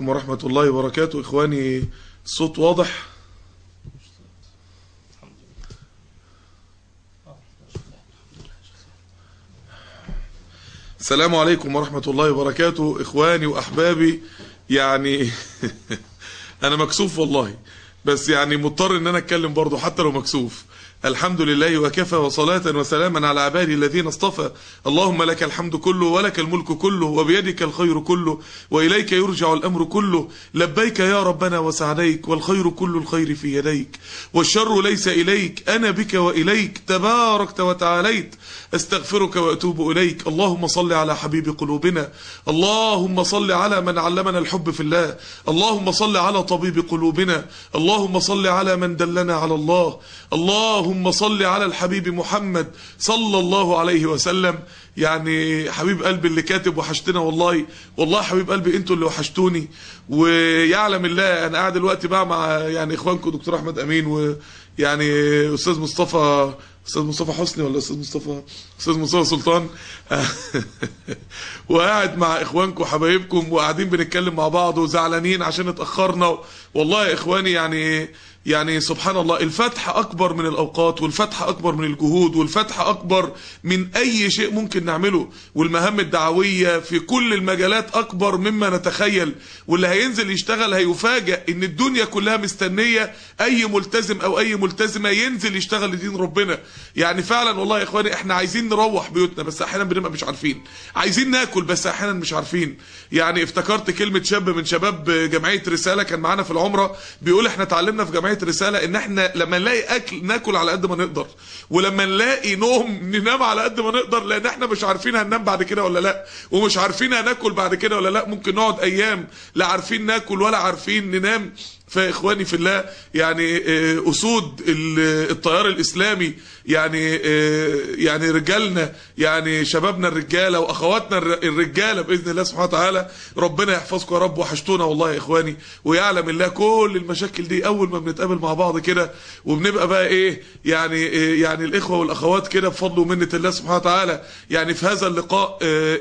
عليكم ورحمة الله وبركاته. إخواني الصوت واضح؟ السلام عليكم ورحمة الله وبركاته. إخواني وأحبابي، يعني أنا مكسوف والله، بس يعني مضطر إن أنا أتكلم برضو حتى لو مكسوف. الحمد لله وكفى، وصلاة وسلاما على عبادي الذين اصطفى. اللهم لك الحمد كله ولك الملك كله وبيدك الخير كله وإليك يرجع الأمر كله. لبيك يا ربنا وسعديك، والخير كل الخير في يديك، والشر ليس إليك، أنا بك وإليك تباركت وتعاليت. استغفرك وأتوب إليك. اللهم صل على حبيب قلوبنا، اللهم صل على من علمنا الحب في الله، اللهم صل على طبيب قلوبنا، اللهم صل على من دلنا على الله، اللهم صل على الحبيب محمد صلى الله عليه وسلم. يعني حبيب قلبي اللي كاتب وحشتنا والله، والله حبيب قلبي انتوا اللي وحشتوني. ويعلم الله انا قاعد دلوقتي بقى مع يعني اخوانكم دكتور احمد امين، ويعني استاذ مصطفى حسني، ولا استاذ مصطفى سلطان وقاعد مع اخوانكم وحبايبكم وقاعدين بنتكلم مع بعض وزعلانين عشان اتاخرنا. والله يا اخواني يعني سبحان الله، الفتح أكبر من الأوقات، والفتح أكبر من الجهود، والفتح أكبر من أي شيء ممكن نعمله، والمهام الدعوية في كل المجالات أكبر مما نتخيل. واللي هينزل يشتغل هيفاجأ إن الدنيا كلها مستنية أي ملتزم أو أي ملتزمة ينزل يشتغل لدين ربنا. يعني فعلا والله يا إخواني إحنا عايزين نروح بيوتنا بس أحيانا بنبقى مش عارفين، عايزين ناكل بس أحيانا مش عارفين. يعني افتكرت كلمة شاب من شباب جمعية رسالة كان معانا في العمرة، بيقول إحنا اتعلمنا في جمعية رسالة ان احنا لما نلاقي اكل ناكل على قد ما نقدر، ولما نلاقي نوم ننام على قد ما نقدر، لان احنا مش عارفين هننام بعد كده ولا لا، ومش عارفين هناكل بعد كده ولا لا. ممكن نقعد ايام لا عارفين ناكل ولا عارفين ننام. فاخواني في الله، يعني اسود التيار الاسلامي، يعني رجالنا، يعني شبابنا الرجاله واخواتنا الرجاله باذن الله سبحانه وتعالى، ربنا يحفظكم يا رب. وحشتونا والله يا اخواني، ويعلم الله كل المشاكل دي اول ما بنتقابل مع بعض كده وبنبقى بقى ايه، يعني الاخوه والاخوات كده بفضل ومنه الله سبحانه وتعالى. يعني في هذا اللقاء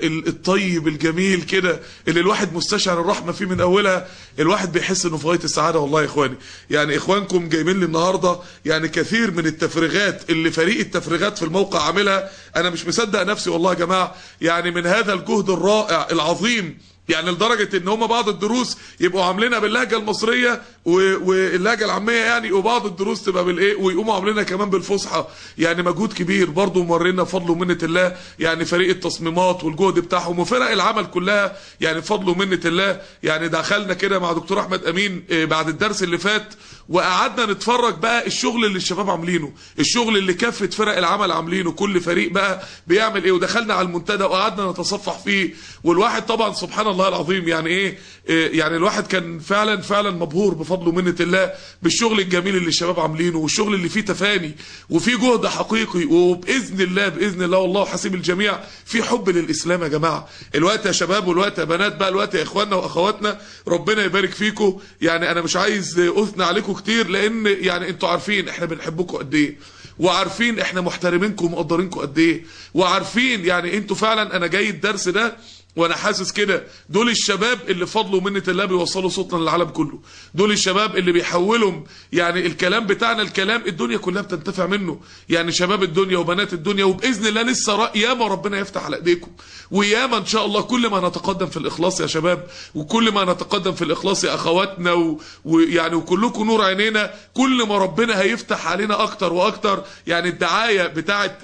الطيب الجميل كده اللي الواحد مستشعر الرحمه فيه من اولها، الواحد بيحس انه في غايه السعاده والله يا اخواني. يعني اخوانكم جايبين لي النهارده يعني كثير من التفريغات اللي فريق التفريغات في الموقع عاملها، انا مش مصدق نفسي والله يا جماعه. يعني من هذا الجهد الرائع العظيم، يعني لدرجة ان هم بعض الدروس يبقوا عاملينها باللهجة المصرية واللهجة العامية يعني، وبعض الدروس تبقى بالايه، ويقوموا عاملينها كمان بالفصحى. يعني مجهود كبير برضو مورينا بفضل ومنة الله، يعني فريق التصميمات والجهد بتاعهم وفرق العمل كلها، يعني بفضل ومنة الله. يعني دخلنا كده مع دكتور احمد امين بعد الدرس اللي فات، وقعدنا نتفرج بقى الشغل اللي الشباب عاملينه، الشغل اللي كافة فرق العمل عاملينه، كل فريق بقى بيعمل ايه. ودخلنا على المنتدى وقعدنا نتصفح فيه، والواحد طبعا سبحان الله العظيم يعني ايه، يعني الواحد كان فعلا مبهور بفضل ومنة الله بالشغل الجميل اللي الشباب عاملينه، والشغل اللي فيه تفاني وفيه جهد حقيقي. وباذن الله والله حسيب الجميع في حب للاسلام يا جماعه. الوقت يا شباب والوقت يا بنات بقى، الوقت يا اخواننا واخواتنا، ربنا يبارك فيكم. يعني انا مش عايز اثني عليكم كتير، لان يعني انتوا عارفين احنا بنحبكم قد ايه، وعارفين احنا محترمينكم ومقدرينكم قد ايه، وعارفين يعني انتوا فعلا. انا جاي الدرس ده وانا حاسس كده دول الشباب اللي فضلوا منة الله بيوصلوا صوتنا للعالم كله، دول الشباب اللي بيحولهم يعني الكلام بتاعنا الكلام الدنيا كلها بتنتفع منه. يعني شباب الدنيا وبنات الدنيا، وباذن الله لسه ياما ربنا يفتح على ايديكم، وياما ان شاء الله كل ما نتقدم في الاخلاص يا شباب، وكل ما نتقدم في الاخلاص يا اخواتنا، ويعني وكلكم نور عينينا، كل ما ربنا هيفتح علينا اكتر واكتر. يعني الدعايه بتاعه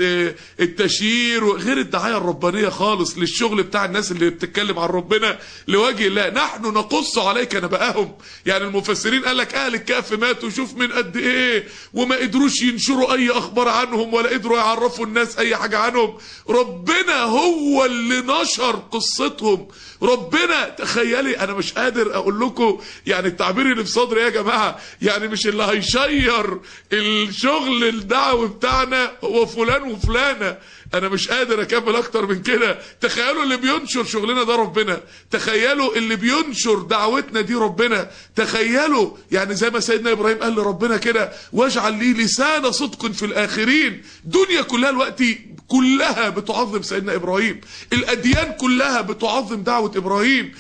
التشهير غير الدعايه الربانيه خالص للشغل بتاع الناس اللي بتتكلم عن ربنا لوجه الله. نحن نقص عليك نبأهم. يعني المفسرين قال لك اهل الكهف ماتوا شوف من قد ايه، وما قدروش ينشروا اي اخبار عنهم ولا قدروا يعرفوا الناس اي حاجه عنهم. ربنا هو اللي نشر قصتهم. ربنا تخيلي، انا مش قادر اقول لكم يعني التعبير اللي في صدري يا جماعه، يعني مش اللي هيشير الشغل الدعوي بتاعنا هو فلان وفلانه، انا مش قادر اكمل اكتر من كده. تخيلوا اللي بينشر شغلنا ده ربنا، تخيلوا اللي بينشر دعوتنا دي ربنا، تخيلوا يعني زي ما سيدنا ابراهيم قال لربنا كده واجعل لي لسان صدق في الاخرين. دنيا كلها الوقت كلها بتعظم سيدنا ابراهيم، الاديان كلها بتعظم دعوة ابراهيم،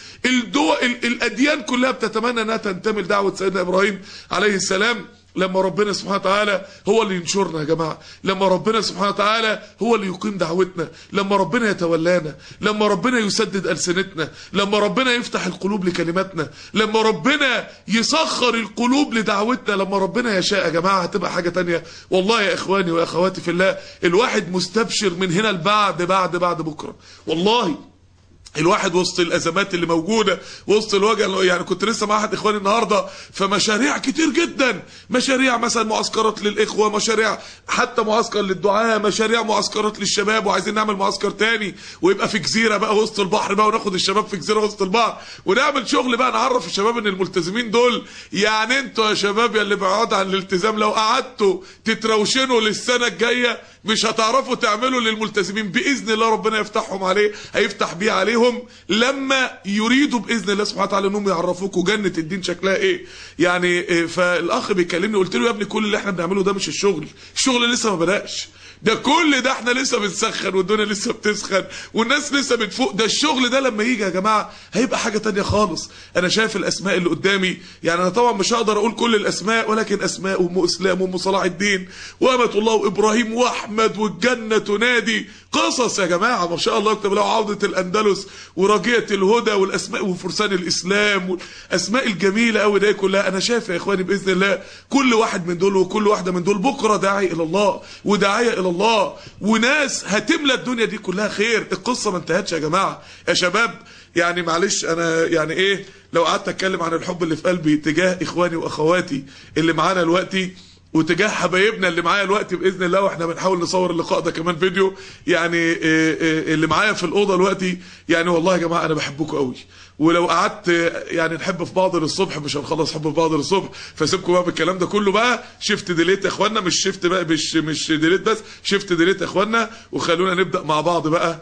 الاديان كلها بتتمنى انها تنتمي لدعوة سيدنا ابراهيم عليه السلام. لما ربنا سبحانه وتعالى هو اللي ينشرنا يا جماعة، لما ربنا سبحانه وتعالى هو اللي يقيم دعوتنا، لما ربنا يتولانا، لما ربنا يسدد ألسنتنا، لما ربنا يفتح القلوب لكلماتنا، لما ربنا يسخر القلوب لدعوتنا، لما ربنا يشاء يا جماعة هتبقى حاجة تانية. والله يا إخواني وأخواتي في الله، الواحد مستبشر من هنا لبعد بعد بكرة. والله الواحد وسط الازمات اللي موجوده، وسط الوجع، يعني كنت لسه مع احد اخواني النهارده، فمشاريع كتير جدا، مشاريع مثلا معسكرات للاخوه، مشاريع حتى معسكر للدعاء، مشاريع معسكرات للشباب، وعايزين نعمل معسكر تاني ويبقى في جزيره بقى وسط البحر بقى، وناخد الشباب في جزيره وسط البحر ونعمل شغل بقى، نعرف الشباب ان الملتزمين دول يعني انتوا يا شباب يا اللي بعاد عن الالتزام لو قعدتوا تتروشنوا للسنه الجايه مش هتعرفوا تعملوا للملتزمين باذن الله. ربنا يفتحهم عليه، هيفتح بيه عليهم لما يريدوا باذن الله سبحانه وتعالى انهم يعرفوكوا جنه الدين شكلها ايه. يعني فالاخ بيكلمني قلت له يا ابني كل اللي احنا بنعمله ده مش الشغل لسه ما بداش، ده كل ده احنا لسه بنسخن والدنيا لسه بتسخن والناس لسه بتفوق، ده الشغل ده لما يجي يا جماعه هيبقى حاجه تانية خالص. انا شايف الاسماء اللي قدامي، يعني انا طبعا مش هقدر اقول كل الاسماء، ولكن اسماء ام اسلام وام صلاح الدين وامة الله وابراهيم واحمد والجنه تنادي، قصص يا جماعه ما شاء الله. اكتب له عوده الاندلس ورجيه الهدى والاسماء وفرسان الاسلام والاسماء الجميله قوي دي كلها. انا شايف يا اخواني باذن الله كل واحد من دول وكل واحده من دول بكره داعي الى الله وداعيه الى الله، وناس هتملى الدنيا دي كلها خير. القصه ما انتهتش يا جماعه يا شباب. يعني معلش انا يعني ايه لو قعدت اتكلم عن الحب اللي في قلبي تجاه اخواني واخواتي اللي معانا دلوقتي وتجاه حبايبنا اللي معايا دلوقتي باذن الله، واحنا بنحاول نصور اللقاء ده كمان فيديو، يعني اللي معايا في الاوضه دلوقتي، يعني والله يا جماعه انا بحبكم قوي، ولو قعدت يعني نحب في بعض للصبح مش هنخلص حب في بعض للصبح. فسيبكم بقى بالكلام ده كله بقى، شيفت ديليت يا اخوانا، مش شيفت بقى مش ديليت بس، شيفت ديليت يا اخوانا، وخلونا نبدا مع بعض بقى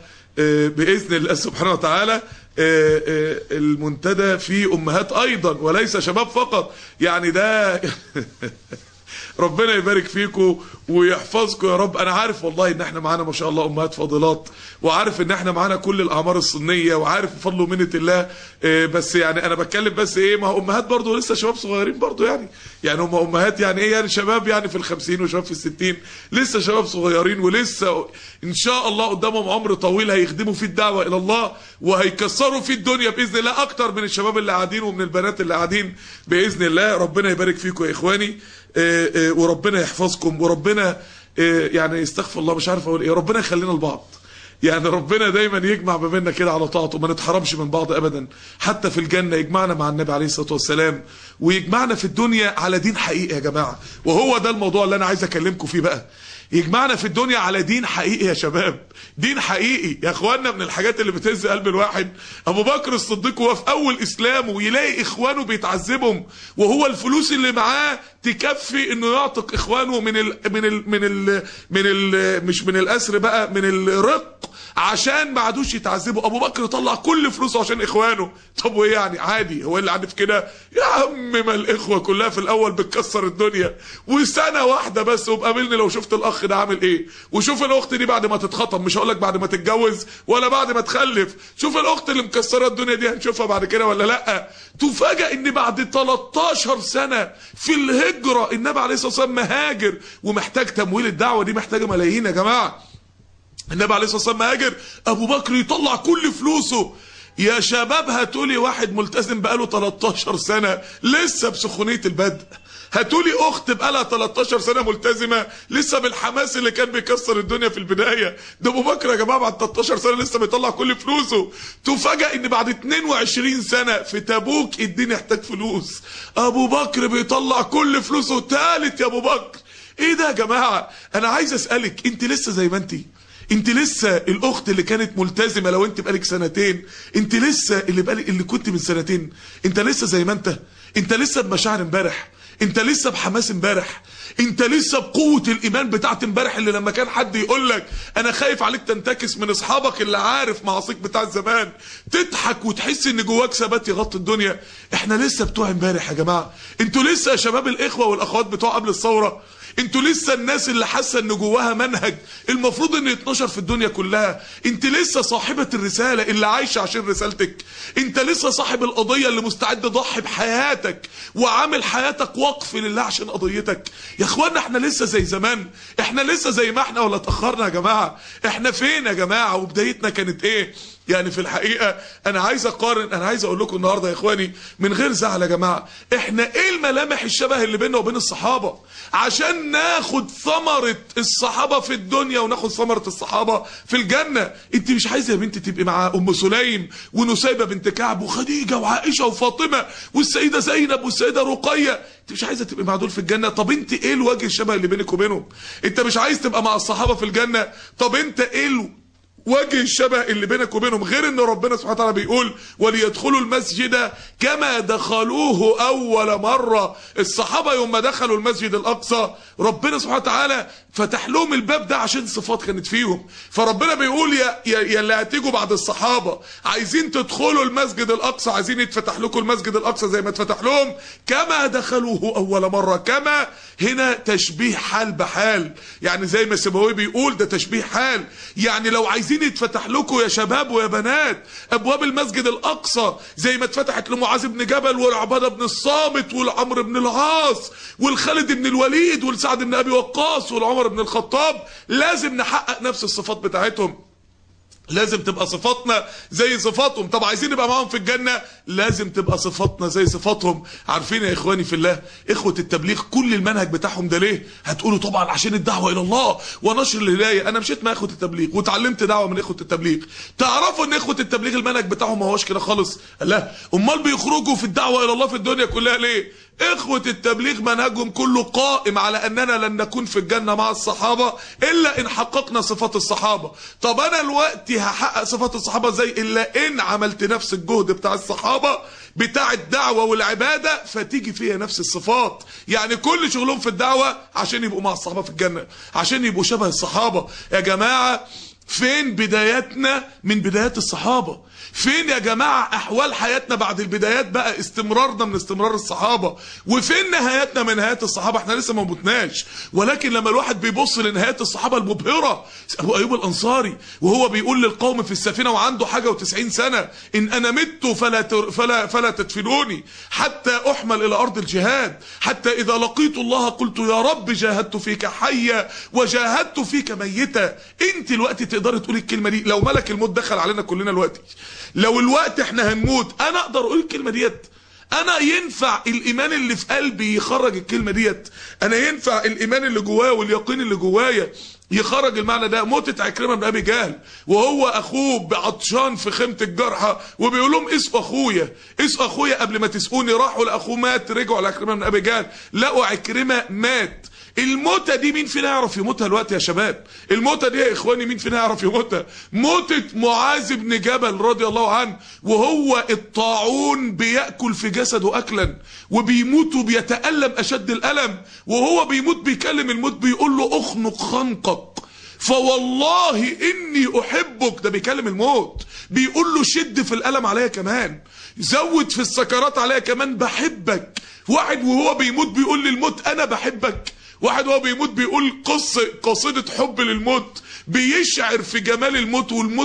باذن الله سبحانه وتعالى. المنتدى فيه امهات ايضا وليس شباب فقط، يعني ده ربنا يبارك فيكم ويحفظكم يا رب. انا عارف والله ان احنا معانا ما شاء الله امهات فاضلات، وعارف ان احنا معانا كل الاعمار السنيه، وعارف بفضل ومنه الله، بس يعني انا بتكلم بس ايه، ما هو امهات برضه لسه شباب صغيرين برضه، يعني هم امهات يعني ايه، يعني شباب يعني في ال50 وشباب في ال60، لسه شباب صغيرين، ولسه ان شاء الله قدامهم عمر طويل هيخدموا فيه الدعوه الى الله وهيكسروا فيه الدنيا باذن الله اكتر من الشباب اللي قاعدين ومن البنات اللي قاعدين باذن الله. ربنا يبارك فيكم يا اخواني، وربنا يحفظكم، وربنا يعني استغفر الله مش عارف اقول ايه، ربنا يخلينا لبعض، يعني ربنا دايما يجمع ما بيننا كده على طاعته، ما نتحرمش من بعض ابدا، حتى في الجنه يجمعنا مع النبي عليه الصلاه والسلام، ويجمعنا في الدنيا على دين حقيقي يا جماعه. وهو ده الموضوع اللي انا عايز اكلمكم فيه بقى، يجمعنا في الدنيا على دين حقيقي يا شباب، دين حقيقي يا اخواننا. من الحاجات اللي بتهز قلب الواحد ابو بكر الصديق وهو في اول اسلامه ويلاقي اخوانه بيتعذبهم، وهو الفلوس اللي معاه تكفي انه يعتق اخوانه مش من الاسر بقى، من الرق، عشان ما عادوش يتعذبوا. ابو بكر طلع كل فلوسه عشان اخوانه. طب وايه يعني، عادي هو اللي عارف كده يا عم، ما الاخوه كلها في الاول بتكسر الدنيا، وسنه واحده بس وبقابلني لو شفت الاخ ده عامل ايه، وشوف الاخت دي بعد ما تتخطب، مش هقول لك بعد ما تتجوز ولا بعد ما تخلف، شوف الاخت اللي مكسره الدنيا دي هنشوفها بعد كده ولا لا. تفاجئ ان بعد 13 سنه في الهجره النبي عليه الصلاه والسلام مهاجر، ومحتاج تمويل الدعوه دي، محتاجه ملايين يا جماعه. النبي عليه الصلاه والسلام مهاجر، ابو بكر يطلع كل فلوسه. يا شباب هاتولي واحد ملتزم بقاله 13 سنه لسه بسخونيه البدء، هاتولي اخت بقالها 13 سنه ملتزمه لسه بالحماس اللي كان بيكسر الدنيا في البدايه. ده ابو بكر يا جماعه بعد 13 سنه لسه بيطلع كل فلوسه. تفاجئ ان بعد 22 سنه في تبوك الدين يحتاج فلوس، ابو بكر بيطلع كل فلوسه تالت يا ابو بكر. ايه ده يا جماعه؟ انا عايز اسالك، انت لسه زي ما انت لسه الاخت اللي كانت ملتزمه، لو انت بقالك سنتين، انت لسه اللي كنت من سنتين، انت لسه زي ما انت لسه بمشاعر امبارح، انت لسه بحماس امبارح، انت لسه بقوه الايمان بتاعت امبارح، اللي لما كان حد يقول لك انا خايف عليك تنتكس من اصحابك اللي عارف معاصيك بتاع زمان، تضحك وتحس ان جواك ثبات يغطي الدنيا. احنا لسه بتوع امبارح يا جماعه، انتوا لسه يا شباب الاخوه والاخوات بتوع قبل الثوره، انتوا لسه الناس اللي حاسه ان جواها منهج المفروض ان يتنشر في الدنيا كلها. انت لسه صاحبه الرساله اللي عايشه عشان رسالتك. انت لسه صاحب القضيه اللي مستعد تضحي بحياتك وعامل حياتك وقف لله عشان قضيتك. يا اخوانا احنا لسه زي زمان؟ احنا لسه زي ما احنا ولا اتاخرنا يا جماعه؟ احنا فين يا جماعه؟ وبدايتنا كانت ايه؟ يعني في الحقيقه انا عايز اقارن، انا عايز اقول لكم النهارده يا اخواني من غير زعل يا جماعه، احنا ايه الملامح الشبه اللي بيننا وبين الصحابه عشان ناخد ثمره الصحابه في الدنيا وناخد ثمره الصحابه في الجنه؟ انت مش عايزه يا بنتي تبقي مع ام سليم ونسيبه بنت كعب وخديجه وعائشه وفاطمه والسيده زينب والسيده رقيه؟ انت مش عايزه تبقي مع دول في الجنه؟ طب انت ايه الوجه الشبه اللي بينك وبينهم؟ انت مش عايز تبقى مع الصحابه في الجنه؟ طب انت ايه وجه الشبه اللي بينك وبينهم؟ غير ان ربنا سبحانه وتعالى بيقول وليدخلوا المسجد كما دخلوه اول مره. الصحابه يوم ما دخلوا المسجد الاقصى ربنا سبحانه وتعالى فتح لهم الباب ده عشان صفات كانت فيهم. فربنا بيقول يا اللي هتيجوا بعد الصحابه عايزين تدخلوا المسجد الاقصى، عايزين يتفتح لكم المسجد الاقصى زي ما اتفتح لهم كما دخلوه اول مره. كما هنا تشبيه حال بحال، يعني زي ما سيبويه بيقول ده تشبيه حال. يعني لو عايزين يتفتح لكم يا شباب ويا بنات ابواب المسجد الاقصى زي ما اتفتحت لمعاذ بن جبل والعباده بن الصامت والعمرو بن العاص والخالد بن الوليد والسعد بن ابي وقاص والعمر بن الخطاب، لازم نحقق نفس الصفات بتاعتهم. لازم تبقى صفاتنا زي صفاتهم. طب عايزين نبقى معاهم في الجنة لازم تبقى صفاتنا زي صفاتهم. عارفين يا اخواني في الله اخوة التبليغ كل المنهج بتاعهم ده ليه؟ هتقولوا طبعا عشان الدعوة الى الله ونشر الهداية. انا مشيت مع اخوة التبليغ وتعلمت دعوة من اخوة التبليغ. تعرفوا ان اخوة التبليغ المنهج بتاعهم ما هوش كده خالص؟ لا، امال بيخرجوا في الدعوة الى الله في الدنيا كلها ليه؟ اخوة التبليغ منهجهم كله قائم على اننا لن نكون في الجنة مع الصحابة الا ان حققنا صفات الصحابة. طب انا الوقت هحقق صفات الصحابة زي الا ان عملت نفس الجهد بتاع الصحابة بتاع الدعوة والعبادة فتيجي فيها نفس الصفات. يعني كل شغلهم في الدعوة عشان يبقوا مع الصحابة في الجنة، عشان يبقوا شبه الصحابة. يا جماعة فين بداياتنا من بدايات الصحابة؟ فين يا جماعة احوال حياتنا بعد البدايات بقى استمرارنا من استمرار الصحابة؟ وفين نهاياتنا من نهايات الصحابة؟ احنا لسه ما متناش. ولكن لما الواحد بيبص لنهايات الصحابة المبهرة، ابو ايوب الانصاري وهو بيقول للقوم في السفينة وعنده حاجة و90 سنة ان انا مت فلا تدفنوني حتى احمل الى ارض الجهاد، حتى اذا لقيت الله قلت يا رب جاهدت فيك حيا وجاهدت فيك ميتا. انت الوقت تقدر تقول الكلمة دي؟ لو ملك الموت دخل علينا كلنا الوقت، لو الوقت احنا هنموت، انا اقدر اقول الكلمة ديت؟ انا ينفع الايمان اللي في قلبي يخرج الكلمة ديت؟ انا ينفع الايمان اللي جوايا واليقين اللي جوايا يخرج المعنى ده؟ موتة عكرمة بن ابي جهل وهو اخوه بعطشان في خيمة الجرحى وبيقول لهم اسقوا اخويا، اسقوا اخويا قبل ما تسقوني. راحوا لاخوه مات، رجعوا لعكرمة بن ابي جهل لقوا عكرمة مات. الموتة دي مين فينا يعرف يموتها الوقت يا شباب؟ الموتة دي يا اخواني مين فينا يعرف يموتها؟ موتة معاذ بن جبل رضي الله عنه وهو الطاعون بيأكل في جسده اكلا وبيموت وبيتألم اشد الألم، وهو بيموت بيكلم الموت بيقول له اخنق خنقك فوالله اني احبك. ده بيكلم الموت بيقول له شد في الألم عليا كمان، زود في السكرات عليا كمان، بحبك. واحد وهو بيموت بيقول للموت انا بحبك. واحد وهو بيموت بيقول قصيدة حب للموت، بيشعر في جمال الموت والموت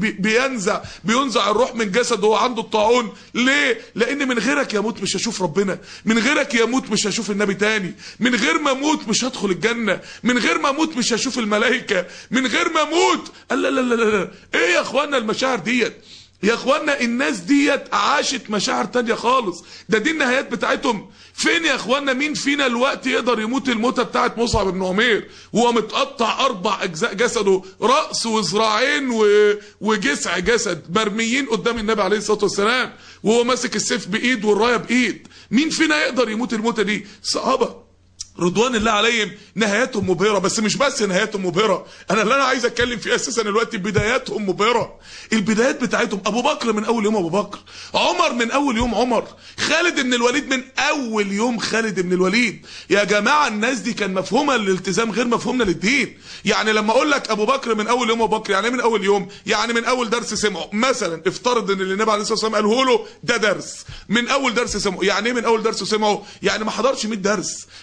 بينزع الروح من جسده وهو عنده الطاعون. ليه؟ لان من غيرك يا موت مش هشوف ربنا، من غيرك يا موت مش هشوف النبي تاني، من غير ما اموت مش هدخل الجنة، من غير ما اموت مش هشوف الملائكة، من غير ما اموت. لا لا لا لا، ايه يا اخوانا المشاعر ديت؟ يا اخوانا الناس ديت عاشت مشاعر تانية خالص، دي النهايات بتاعتهم. فين يا اخوانا مين فينا الوقت يقدر يموت الموتة بتاعت مصعب بن عمير وهو متقطع 4 اجزاء جسده، رأس وذراعين وجسع جسد مرميين قدام النبي عليه الصلاة والسلام وهو ماسك السيف بايد والراية بايد؟ مين فينا يقدر يموت الموتة دي؟ صحابة رضوان الله عليهم نهاياتهم مبهرة. بس مش بس نهاياتهم مبهرة، اللي انا عايز اتكلم فيه اساسا دلوقتي بداياتهم مبهرة. البدايات بتاعتهم ابو بكر من اول يوم ابو بكر، عمر من اول يوم عمر، خالد بن الوليد من اول يوم خالد بن الوليد. يا جماعة الناس دي كان مفهومها للالتزام غير مفهومنا للدين. يعني لما اقول لك ابو بكر من اول يوم ابو بكر، يعني من اول يوم، يعني من اول درس سمعه. مثلا افترض ان النبي عليه الصلاه والسلام قاله له ده درس، من اول درس سمعه. يعني ايه من اول درس سمعه؟ يعني ما حضرش 100 درس، ما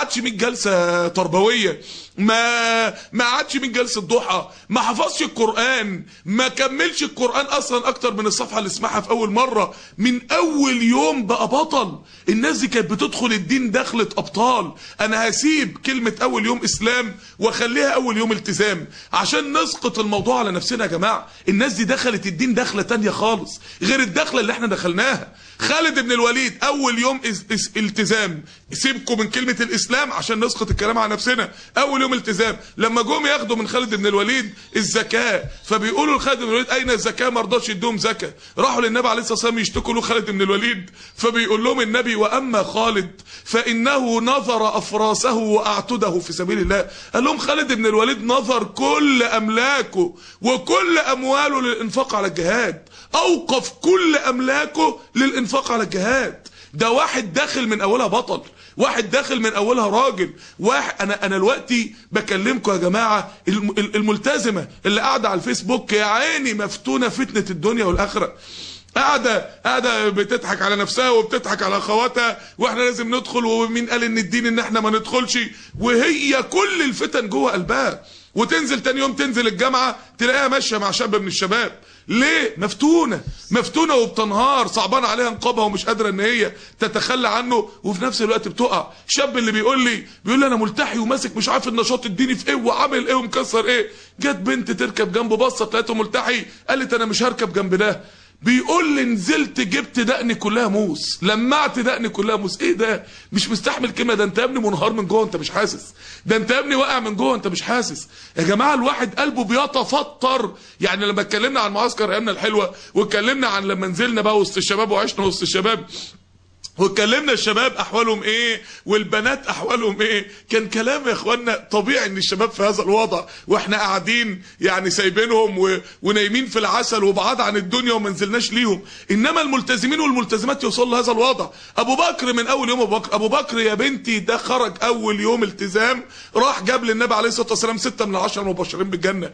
قعدش 100 جلسه تربويه، ما قعدش 100 جلسه ضحى، ما حفظش القران، ما كملش القران اصلا اكتر من الصفحه اللي سمعها في اول مره، من اول يوم بقى بطل. الناس دي كانت بتدخل الدين دخلة ابطال. انا هسيب كلمه اول يوم اسلام واخليها اول يوم التزام عشان نسقط الموضوع على نفسنا. يا جماعه الناس دي دخلت الدين دخله تانية خالص غير الدخله اللي احنا دخلناها. خالد بن الوليد اول يوم التزام، سيبكم من كلمه الاسلام عشان نسقط الكلام على نفسنا، اول يوم التزام. لما جم ياخدوا من خالد بن الوليد الزكاه، فبيقولوا لخالد بن الوليد اين الزكاه؟ ما رضاش يدوم زكاه. راحوا للنبي عليه الصلاه والسلام يشتكوا له خالد بن الوليد، فبيقول لهم النبي واما خالد فانه نظر افراسه واعتده في سبيل الله. قال لهم خالد بن الوليد نظر كل املاكه وكل امواله للانفاق على الجهاد، اوقف كل املاكه للانفاق على الجهاد. ده واحد داخل من اولها بطل، واحد داخل من اولها راجل. واحد انا دلوقتي بكلمكم يا جماعه، الملتزمه اللي قاعده على الفيسبوك يا عيني مفتونه فتنه الدنيا والاخره، قاعده بتضحك على نفسها وبتضحك على اخواتها، واحنا لازم ندخل، ومين قال ان الدين ان احنا ما ندخلش، وهي كل الفتن جوه قلبها. وتنزل تاني يوم تنزل الجامعه تلاقيها ماشيه مع شاب من الشباب. ليه؟ مفتونه وبتنهار، صعبان عليها نقابها ومش قادره ان هي تتخلى عنه، وفي نفس الوقت بتقع. شاب اللي بيقول لي انا ملتحي وماسك مش عارف النشاط الديني في ايه وعامل ايه ومكسر ايه، جت بنت تركب جنبه بصت لقيته ملتحي، قالت انا مش هركب جنب ده. بيقول لي نزلت جبت دقني كلها موس، لمعت دقني كلها موس. ايه ده؟ مش مستحمل كلمه. ده انت يا ابني منهار من جوه انت مش حاسس، ده انت يا ابني واقع من جوه انت مش حاسس. يا جماعه الواحد قلبه بيتفطر. يعني لما اتكلمنا عن معسكر ايامنا الحلوه، واتكلمنا عن لما نزلنا بقى وسط الشباب وعشنا وسط الشباب، واتكلمنا الشباب احوالهم ايه والبنات احوالهم ايه، كان كلام يا اخوانا طبيعي ان الشباب في هذا الوضع، واحنا قاعدين يعني سايبينهم ونايمين في العسل وبعاد عن الدنيا وما نزلناش ليهم. انما الملتزمين والملتزمات يوصلوا لهذا الوضع. ابو بكر من اول يوم، ابو بكر يا بنتي ده خرج اول يوم التزام، راح جاب للنبي عليه الصلاه والسلام 6 من 10 المبشرين بالجنه.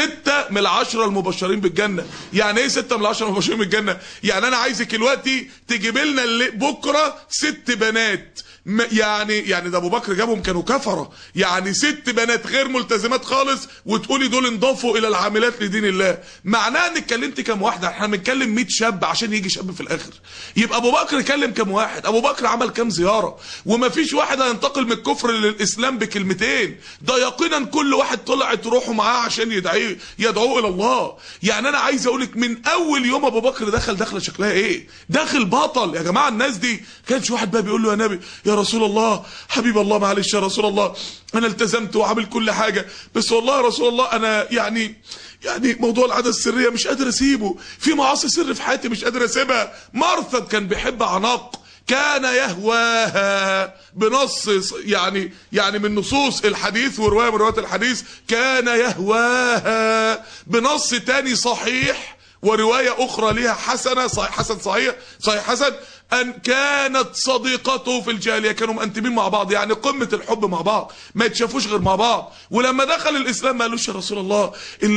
6 من 10 المبشرين بالجنه. يعني ايه 6 من 10 المبشرين بالجنه؟ يعني انا عايزك دلوقتي تجيب لنا بكره 6 بنات، يعني ده ابو بكر جابهم كانوا كفره، يعني 6 بنات غير ملتزمات خالص، وتقولي دول انضافوا الى العاملات لدين الله. معناها انك كلمتي كام واحده؟ احنا بنتكلم 100 شاب عشان يجي شاب في الاخر. يبقى ابو بكر كلم كام واحد؟ ابو بكر عمل كام زياره؟ ومفيش واحد هينتقل من الكفر للاسلام بكلمتين، ده يقينا كل واحد طلعت روحه معاه عشان يدعوه الى الله. يعني انا عايز اقولك من اول يوم ابو بكر دخله شكلها ايه؟ داخل بطل يا جماعه. الناس دي كانش واحد بقى بيقول له يا نبي يا رسول الله حبيب الله معلش يا رسول الله انا التزمت وعامل كل حاجه، بس والله يا رسول الله انا يعني موضوع العاده السريه مش قادر اسيبه، في معاصي سر في حياتي مش قادر اسيبها. مرثد كان بيحب عناق، كان يهواها بنص يعني من نصوص الحديث وروايه من روايات الحديث، كان يهواها بنص تاني صحيح وروايه اخرى ليها حسنه صحيح حسن، ان كانت صديقته في الجاهليه، كانوا مأنتمين مع بعض، يعني قمه الحب مع بعض، ما يتشافوش غير مع بعض. ولما دخل الاسلام ما قالوش يا رسول الله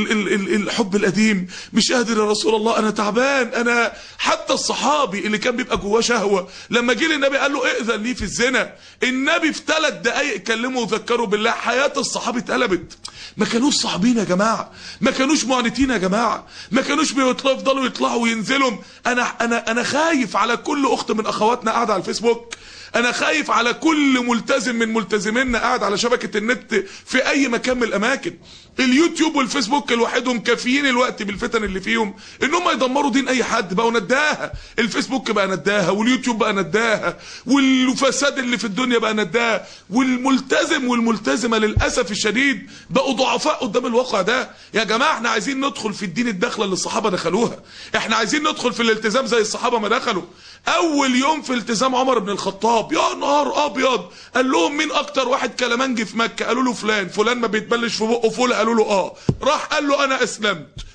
الحب القديم مش قادر يا رسول الله انا تعبان. انا حتى الصحابي اللي كان بيبقى جواه شهوه لما جه للنبي قال له ائذن لي في الزنا، النبي في 3 دقائق كلمه وذكره بالله، حياه الصحابي اتقلبت. ما كانوش صعبين يا جماعه، ما كانوش معنتين يا جماعه، ما كانوش بيفضلوا يطلعوا وينزلوا. انا خايف على كل اخت من اخواتنا قاعده على الفيسبوك، انا خايف على كل ملتزم من ملتزمينا قاعد على شبكه النت في اي مكان من الاماكن. اليوتيوب والفيسبوك لوحدهم كافيين الوقت بالفتن اللي فيهم ان هم يدمروا دين اي حد. بقوا نداها، الفيسبوك بقى نداها، واليوتيوب بقى نداها، والفساد اللي في الدنيا بقى نداها، والملتزم والملتزمه للاسف الشديد بقوا ضعفاء قدام الواقع ده. يا جماعه احنا عايزين ندخل في الدين الدخله اللي الصحابه دخلوها، احنا عايزين ندخل في الالتزام زي الصحابه ما دخلوا. اول يوم في التزام عمر بن الخطاب يا نهار ابيض، قال لهم مين اكتر واحد كلامنجي في مكه؟ قالوا له فلان ما بيتبلش في بقه فول، قالوا له راح قال له انا اسلمت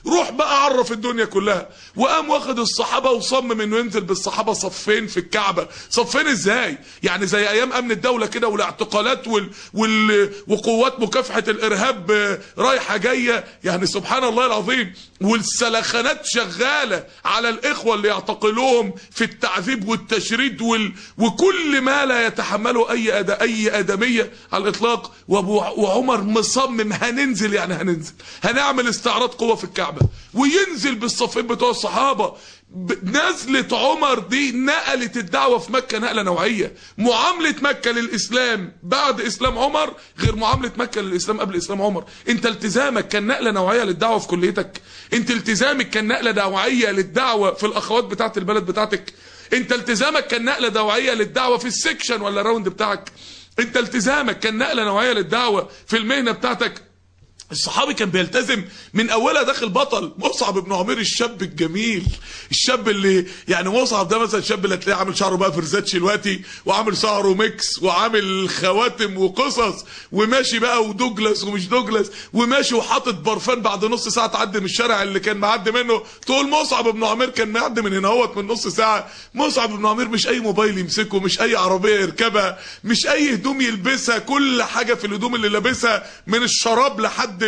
روح بقى عرف الدنيا كلها. وقام واخد الصحابه وصمم انه ينزل بالصحابه صفين في الكعبه. صفين ازاي؟ يعني زي ايام امن الدوله كده والاعتقالات وقوات مكافحه الارهاب رايحه جايه، يعني سبحان الله العظيم، والسلخانات شغاله على الاخوه اللي يعتقلوهم في التعذيب والتشريد وكل ما لا يتحمله اي ادميه على الاطلاق. وعمر مصمم هننزل، يعني هننزل هنعمل استعراض قوه في الكعبه، وينزل بالصفين بتوع الصحابه. نزلة عمر دي نقلت الدعوة في مكة نقلة نوعية. معاملة مكة للإسلام بعد إسلام عمر غير معاملة مكة للإسلام قبل إسلام عمر. انت التزامك كان نقلة نوعية للدعوة في كليتك، انت التزامك كان نقلة نوعية للدعوة في الأخوات بتاعت البلد بتاعتك، انت التزامك كان نقلة نوعية للدعوة في السكشن ولا الراوند بتاعك، انت التزامك كان نقلة نوعية للدعوة في المهنة بتاعتك. الصحابي كان بيلتزم من اولها داخل بطل. مصعب بن عمير الشاب الجميل، الشاب اللي يعني مصعب ده مثلا الشاب اللي هتلاقيه عامل شعره بقى فرزاتش دلوقتي، وعامل شعره ميكس، وعامل خواتم وقصص، وماشي بقى ودوجلاس ومش دوجلاس، وماشي وحاطط برفان بعد نص ساعه تعدي من الشارع اللي كان معدي منه تقول مصعب بن عمير كان معدي من هنا اهوت من نص ساعه. مصعب بن عمير مش اي موبايل يمسكه، مش اي عربيه يركبها، مش اي هدوم يلبسها، كل حاجه في الهدوم اللي لابسها من الشراب لحد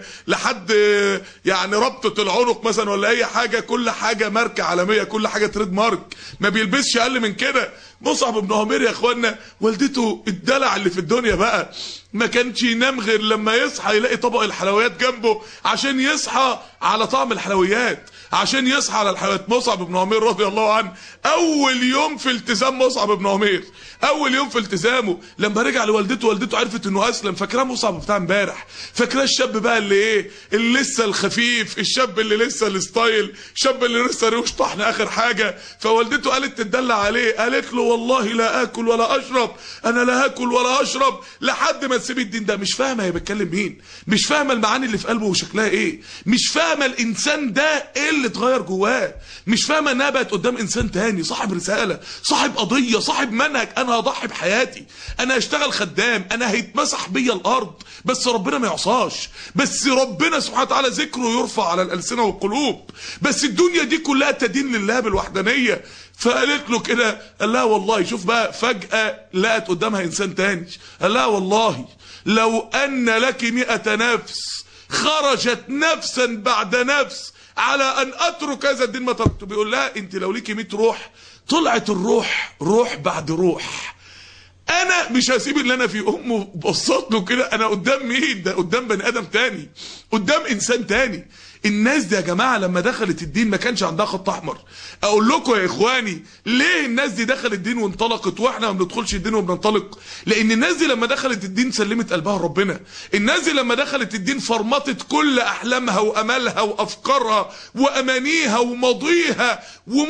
يعني ربطة العنق مثلا ولا اي حاجة، كل حاجة ماركة عالمية، كل حاجة تريد مارك، ما بيلبسش اقل من كده. مصعب بن عمير يا اخوانا والدته الدلع اللي في الدنيا بقى، ما كانش ينام غير لما يصحى يلاقي طبق الحلويات جنبه عشان يصحى على طعم الحلويات، عشان يصحى على الحلويات. مصعب بن عمير رضي الله عنه اول يوم في التزام مصعب بن عمير، اول يوم في التزامه لما رجع لوالدته، والدته عرفت انه اسلم، فاكراه مصعب بتاع امبارح، فاكراه الشاب بقى اللي ايه، اللي لسه الخفيف، الشاب اللي لسه الستايل، الشاب اللي لسه ريوش طحن اخر حاجه. فوالدته قالت تدلع عليه، قالت له والله لا اكل ولا اشرب، انا لا هاكل ولا اشرب لحد ما تسيب الدين ده. مش فاهمه هي بتكلم مين، مش فاهمه المعاني اللي في قلبه وشكلها ايه، مش فاهمه الانسان ده ايه اللي اتغير جواه، مش فاهمه انها بقت قدام انسان تاني، صاحب رساله، صاحب قضيه، صاحب منهج. انا هضحي بحياتي، انا هشتغل خدام، انا هيتمسح بيا الارض، بس ربنا ما يعصاش، بس ربنا سبحانه وتعالى ذكره يرفع على الالسنه والقلوب، بس الدنيا دي كلها تدين لله بالوحدانيه. فقالت له كده، قال لها والله، شوف بقى، فجأة لقت قدامها انسان تاني، قال لها والله لو ان لك 100 نفس خرجت نفسا بعد نفس على ان اترك هذا الدين ما تركته. بيقول لها انت لو ليكي 100 روح، طلعت الروح روح بعد روح، انا مش هسيب اللي انا فيه. امه بصت له كده، انا قدام مين ده؟ قدام بني ادم تاني، قدام انسان تاني. الناس دي يا جماعه لما دخلت الدين ما كانش عندها خط احمر. اقول لكم يا اخواني ليه الناس دي دخلت الدين وانطلقت واحنا ما بندخلش الدين وبننطلق؟ لان الناس دي لما دخلت الدين سلمت قلبها لربنا. الناس دي لما دخلت الدين فرمطت كل احلامها وامالها وافكارها وامانيها وماضيها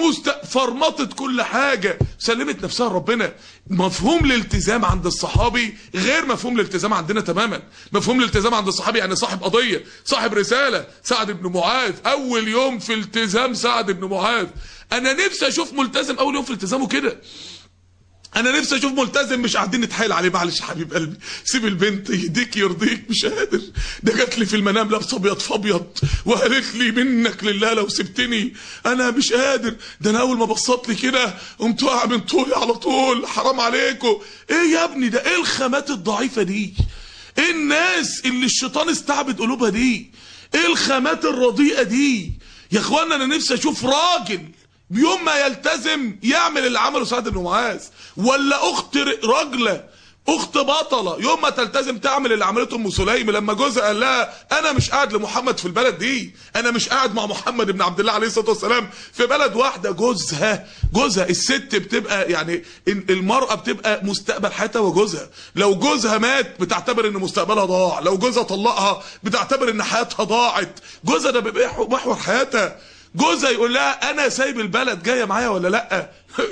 فرمطت كل حاجه، سلمت نفسها لربنا. مفهوم الالتزام عند الصحابي غير مفهوم الالتزام عندنا تماما. مفهوم الالتزام عند الصحابي يعني صاحب قضيه، صاحب رساله. سعد بن معاذ اول يوم في التزام سعد بن معاذ، انا نفسي اشوف ملتزم اول يوم في التزامه كده. انا نفسي اشوف ملتزم مش قاعدين نتحايل عليه، معلش يا حبيب قلبي سيب البنت يهديك يرضيك، مش قادر، ده جات لي في المنام لابسه ابيض فابيض وقالت لي منك لله لو سبتني انا مش قادر، ده انا اول ما بصت لي كده قمت واقع من طولي على طول، حرام عليكم. ايه يا ابني ده؟ ايه الخامات الضعيفه دي؟ ايه الناس اللي الشيطان استعبد قلوبها دي؟ ايه الخامات الرديئه دي يا اخوانا؟ انا نفسي اشوف راجل بيوم ما يلتزم يعمل اللي عمله سعد بن معاذ، ولا اخت راجله، اخت بطله يوم ما تلتزم تعمل اللي عملته ام سليم لما جوزها قال لها انا مش قاعد لمحمد في البلد دي، انا مش قاعد مع محمد بن عبد الله عليه الصلاه والسلام في بلد واحده. جوزها الست بتبقى يعني المراه بتبقى مستقبل حياتها وجوزها. لو جوزها مات بتعتبر ان مستقبلها ضاع، لو جوزها طلقها بتعتبر ان حياتها ضاعت. جوزها ده بيبقى محور حياتها. جوزها يقول لها انا سايب البلد جايه معايا ولا لا؟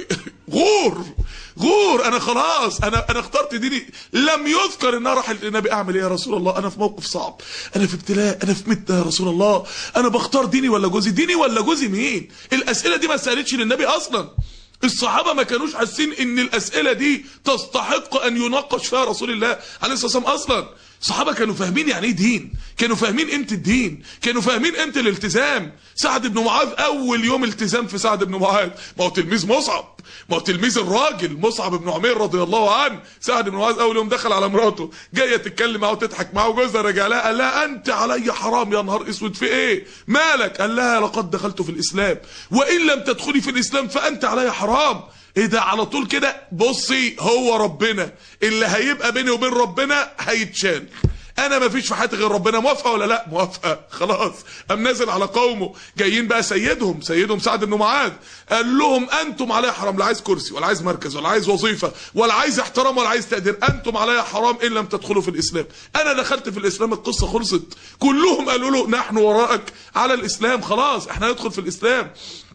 غور. انا خلاص انا اخترت ديني. لم يذكر انها راح للنبي اعمل ايه يا رسول الله؟ انا في موقف صعب، انا في ابتلاء، انا في متة يا رسول الله، انا بختار ديني ولا جوزي؟ ديني ولا جوزي مين؟ الاسئله دي ما سالتش للنبي اصلا. الصحابه ما كانوش حاسين ان الاسئله دي تستحق ان يناقش فيها رسول الله عليه الصلاه والسلام اصلا. الصحابه كانوا فاهمين يعني ايه دين، كانوا فاهمين قيمه الدين، كانوا فاهمين قيمه الالتزام. سعد بن معاذ اول يوم التزام في سعد بن معاذ، ما هو تلميذ مصعب، ما هو تلميذ الراجل مصعب بن عمير رضي الله عنه. سعد بن معاذ اول يوم دخل على مراته جايه تتكلم معاه وتضحك معاه، وجوزها رجع لها قال لها انت علي حرام. يا نهار اسود في ايه مالك؟ قال لها لقد دخلت في الاسلام وان لم تدخلي في الاسلام فانت علي حرام. ايه ده على طول كده؟ بصي هو ربنا اللي هيبقى بيني وبين ربنا هيتشال، انا ما فيش في حياتي غير ربنا. موافقه ولا لا؟ موافقه. خلاص قام نازل على قومه جايين بقى سيدهم سعد بن معاذ، قال لهم انتم علي حرام، لا عايز كرسي ولا عايز مركز ولا عايز وظيفه ولا عايز احترام ولا عايز تقدير، انتم علي حرام ان لم تدخلوا في الاسلام. انا دخلت في الاسلام القصه خلصت. كلهم قالوا له نحن وراءك على الاسلام، خلاص احنا ندخل في الاسلام.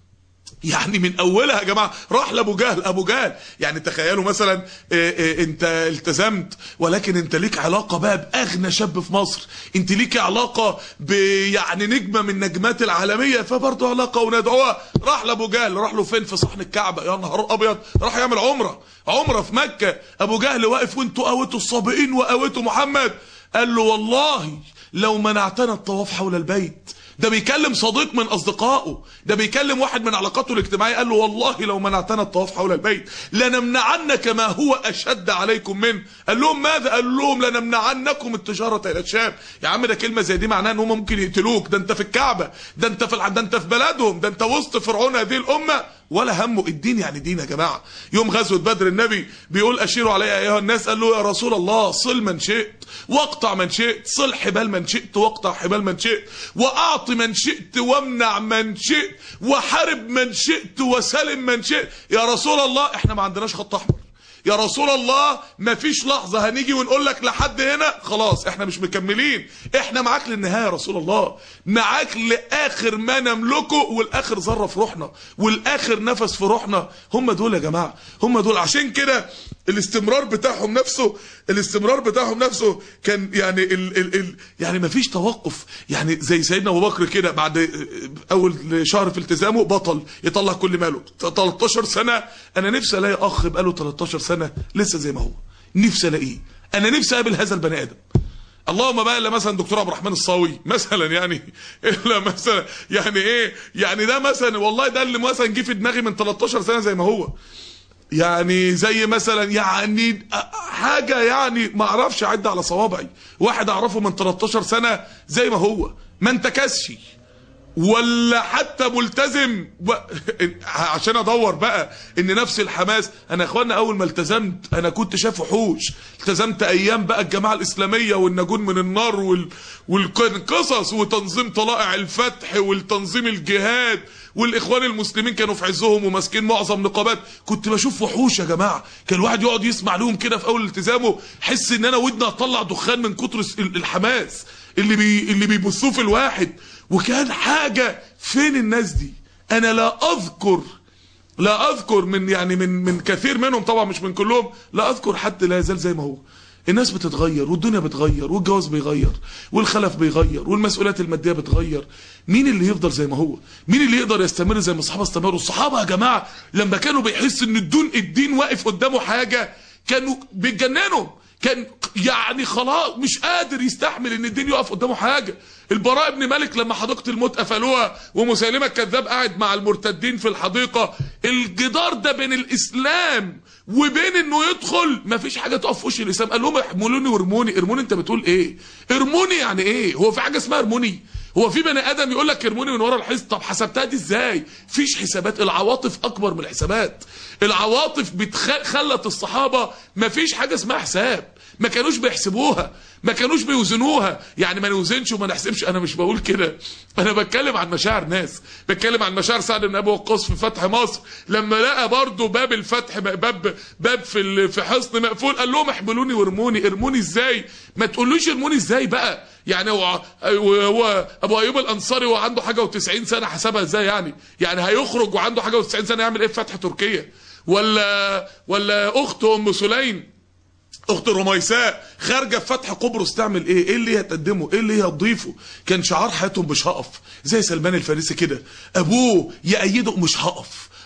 يعني من اولها يا جماعه راح لابو جهل. ابو جهل يعني تخيلوا مثلا انت التزمت ولكن انت ليك علاقه بقى باغنى شاب في مصر، انت ليك علاقه يعني نجمه من نجمات العالميه، فبرضه علاقه وندعوها. راح لابو جهل، راح له فين؟ في صحن الكعبه. يا نهار ابيض، راح يعمل عمره في مكه. ابو جهل واقف وانتوا قويتوا الصابئين وقويتوا محمد. قال له والله لو منعتنا الطواف حول البيت. ده بيكلم صديق من اصدقائه، ده بيكلم واحد من علاقاته الاجتماعيه. قال له والله لو منعتنا الطواف حول البيت لنمنعنك ما هو اشد عليكم منه. قال لهم ماذا؟ قال لهم لنمنعنكم التجاره الى الشام. يا عم ده كلمه زي دي معناها ان هم ممكن يقتلوك، ده انت في الكعبه، ده انت في بلدهم، ده انت وسط فرعون هذه الامه، ولا همه. الدين يعني دين يا جماعه. يوم غزوه بدر النبي بيقول اشيروا علي ايها الناس. قال له يا رسول الله صل من شئت واقطع من شئت، صل حبال من شئت واقطع حبال من شئت، واعط من شئت وامنع من شئت، وحارب من شئت وسلم من شئت. يا رسول الله احنا ما عندناش خط احمر، يا رسول الله ما فيش لحظه هنيجي ونقول لك لحد هنا خلاص احنا مش مكملين، احنا معاك للنهايه يا رسول الله، معاك لاخر ما نملكه والاخر ذره في روحنا والاخر نفس في روحنا. هم دول يا جماعه، هم دول. عشان كده الاستمرار بتاعهم نفسه كان يعني يعني ما فيش توقف. يعني زي سيدنا ابو بكر كده بعد اول شهر في التزامه بطل يطلع كل ماله 13 سنه. انا نفسي الاقي اخ بقاله 13 سنه لسه زي ما هو، نفسي الاقيه. انا نفسي اقابل هذا البني ادم. اللهم بقى الا مثلا دكتور عبد الرحمن الصاوي مثلا، يعني الا مثلا يعني ايه يعني ده مثلا والله ده اللي مثلا جه في دماغي من 13 سنه زي ما هو. يعني زي مثلا يعني حاجه يعني ما اعرفش اعد على صوابعي واحد اعرفه من 13 سنه زي ما هو، ما انتكسش ولا حتى ملتزم عشان ادور بقى ان نفس الحماس. انا يا اخوانا اول ما التزمت انا كنت شايف وحوش. التزمت ايام بقى الجماعه الاسلاميه والنجون من النار والقصص وتنظيم طلائع الفتح والتنظيم الجهاد، والاخوان المسلمين كانوا في عزهم وماسكين معظم نقابات. كنت بشوف وحوش يا جماعه، كان الواحد يقعد يسمع لهم كده في اول التزامه حس ان انا ودني هتطلع دخان من كتر الحماس اللي بيبثوه في الواحد. وكان حاجه فين الناس دي؟ انا لا اذكر من كثير منهم طبعا مش من كلهم، لا اذكر حد لا يزال زي ما هو. الناس بتتغير والدنيا بتغير والجواز بيغير والخلف بيغير والمسؤوليات الماديه بتغير. مين اللي يفضل زي ما هو؟ مين اللي يقدر يستمر زي ما الصحابه استمروا؟ الصحابه يا جماعه لما كانوا بيحسوا ان الدين واقف قدامه حاجه كانوا بيتجننوا، كان يعني خلاص مش قادر يستحمل ان الدين يقف قدامه حاجه. البراء بن مالك لما حديقه الموت قفلوها ومسيلمه الكذاب قاعد مع المرتدين في الحديقه، الجدار ده بين الاسلام وبين انه يدخل مفيش حاجه تقف في وش الاسلام. قال لهم احملوني وارموني. ارموني انت بتقول ايه؟ ارموني يعني ايه؟ هو في حاجه اسمها ارموني؟ هو في بني ادم يقول لك ارموني من ورا الحصن؟ طب حسبتها دي ازاي؟ فيش حسابات. العواطف اكبر من الحسابات. العواطف خلت الصحابه مفيش حاجه اسمها حساب، ما كانوش بيحسبوها، ما كانوش بيوزنوها. يعني ما نوزنش وما نحسبش، انا مش بقول كده، انا بتكلم عن مشاعر ناس، بتكلم عن مشاعر سعد بن ابي وقاص في فتح مصر لما لقى برضه باب الفتح باب في حصن مقفول. قال لهم احملوني وارموني. ارموني ازاي؟ ما تقولوش ارموني ازاي بقى. يعني هو ابو ايوب الانصاري وعنده حاجه و90 سنه حسبها ازاي يعني هيخرج وعنده حاجه و90 سنه يعمل ايه في فتح تركيا؟ ولا اخته ام سليم اخت الرميساء خارجه في فتح قبرص تعمل ايه؟ ايه اللي هتقدمه؟ ايه اللي هتضيفه؟ كان شعار حياتهم مش هقف، زي سلمان الفارسي كده، ابوه يأيده مش هقف،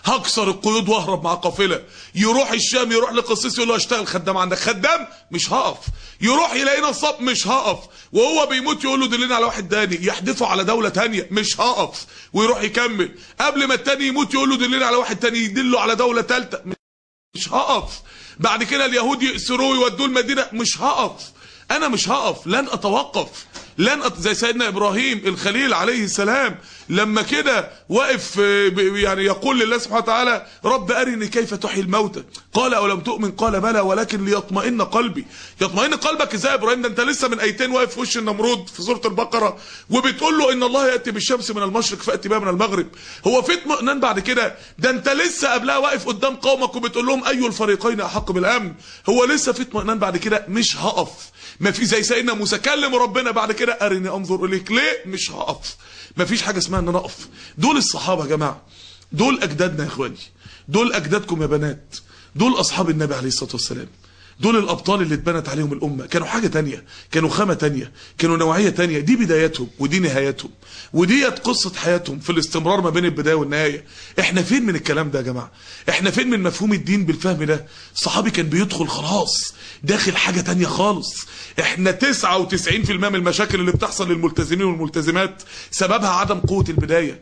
هكسر القيود واهرب مع قافله. يروح الشام، يروح لقسيس يقول له اشتغل خدام عندك، خدام مش هقف. يروح يلاقي نصاب، مش هقف. وهو بيموت يقول له دلنا على واحد تاني، يحدفه على دوله تانيه، مش هقف. ويروح يكمل. قبل ما التاني يموت يقول له دلنا على واحد تاني، يدله على دوله ثالثه، مش هقف. بعد كده اليهود يأسروه ويودوه المدينه، مش هقف. انا مش هقف، لن اتوقف، زي سيدنا ابراهيم الخليل عليه السلام لما كده واقف يعني يقول لله سبحانه وتعالى رب ارني كيف تحيي الموتى، قال اولم تؤمن، قال بلى ولكن ليطمئن قلبي. يطمئن قلبك ازاي يا ابراهيم؟ ده انت لسه من ايتين واقف في وش النمرود في سوره البقره وبتقول له ان الله ياتي بالشمس من المشرق فاتي بها من المغرب. هو في اطمئنان بعد كده؟ ده انت لسه قبلها واقف قدام قومك وبتقول لهم اي الفريقين احق بالامن. هو لسه في اطمئنان بعد كده؟ مش هقف. ما في زي سيدنا موسى كلم ربنا بعد كده ارني انظر اليك، ليه؟ مش هقف. ما فيش حاجه اسمها ان انا اقف. دول الصحابه يا جماعه، دول اجدادنا يا اخواني، دول اجدادكم يا بنات، دول اصحاب النبي عليه الصلاه والسلام، دول الابطال اللي اتبنت عليهم الامه. كانوا حاجه تانية، كانوا خامه تانية، كانوا نوعيه تانية. دي بداياتهم ودي نهايتهم، وديت قصه حياتهم في الاستمرار ما بين البدايه والنهايه. احنا فين من الكلام ده يا جماعه؟ احنا فين من مفهوم الدين بالفهم ده؟ الصحابي كان بيدخل خلاص داخل حاجه تانية خالص. احنا 99% من المشاكل اللي بتحصل للملتزمين والملتزمات سببها عدم قوه البدايه،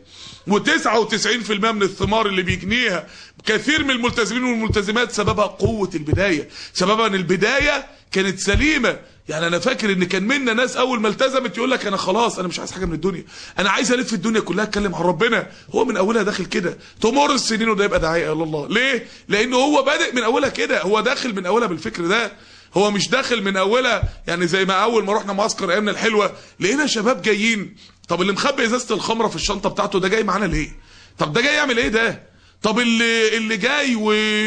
و99% من الثمار اللي بيجنيها كثير من الملتزمين والملتزمات سببها قوه البدايه، سببها ان البدايه كانت سليمه. يعني انا فاكر ان كان منا ناس اول ما التزمت يقول لك انا خلاص انا مش عايز حاجه من الدنيا، انا عايز الف الدنيا كلها اتكلم عن ربنا. هو من اولها داخل كده، تمر السنين وده يبقى داعيه الى الله. ليه؟ لانه هو بادئ من اولها كده، هو داخل من اولها بالفكر ده. هو مش داخل من اولها يعني زي ما اول ما رحنا معسكر ايامنا الحلوه لقينا شباب جايين. طب اللي مخبي ازازه الخمره في الشنطه بتاعته ده جاي معانا ليه؟ طب ده جاي يعمل ايه ده؟ طب اللي جاي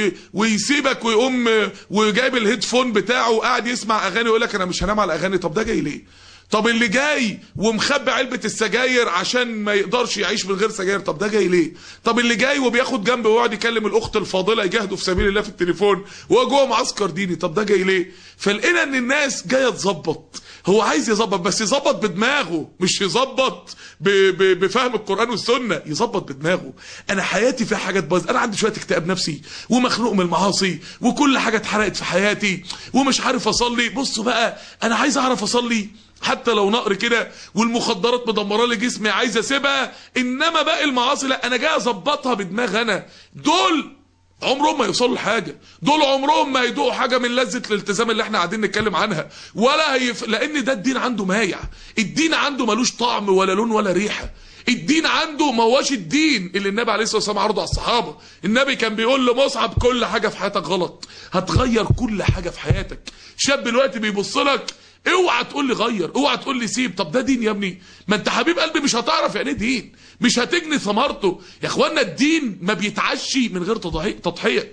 ويسيبك ويقوم وجايب الهيدفون بتاعه وقاعد يسمع اغاني ويقول لك انا مش هنام على الاغاني، طب ده جاي ليه؟ طب اللي جاي ومخبي علبه السجاير عشان ما يقدرش يعيش من غير سجاير، طب ده جاي ليه؟ طب اللي جاي وبياخد جنبه ويقعد يكلم الاخت الفاضله يجاهدوا في سبيل الله في التليفون وهو جوه معسكر ديني، طب ده جاي ليه؟ فلقينا ان الناس جايه تظبط. هو عايز يظبط بس يظبط بدماغه، مش يظبط بفهم القرآن والسنة، يظبط بدماغه. انا حياتي فيها حاجات باظ، انا عندي شويه اكتئاب نفسي ومخنوق من المعاصي وكل حاجه اتحرقت في حياتي ومش عارف اصلي. بصوا بقى انا عايز اعرف اصلي حتى لو نقر كده، والمخدرات مدمره لي جسمي عايز اسيبها، انما باقي المعاصي لا انا جاي اظبطها بدماغ انا. دول عمرهم ما يوصلوا لحاجه، دول عمرهم ما يدوقوا حاجه من لذه الالتزام اللي احنا قاعدين نتكلم عنها، ولا لان ده الدين عنده مايع. الدين عنده ملوش طعم ولا لون ولا ريحه. الدين عنده ما هوش الدين اللي النبي عليه الصلاه والسلام عرضه على الصحابه. النبي كان بيقول لمصعب كل حاجه في حياتك غلط، هتغير كل حاجه في حياتك. شاب دلوقتي بيبص لك اوعى تقول لي غير، اوعى تقول لي سيب، طب ده دين يا ابني؟ ما انت حبيب قلبي مش هتعرف يعني ايه دين، مش هتجني ثمرته. يا اخوانا الدين ما بيتعشي من غير تضحيه.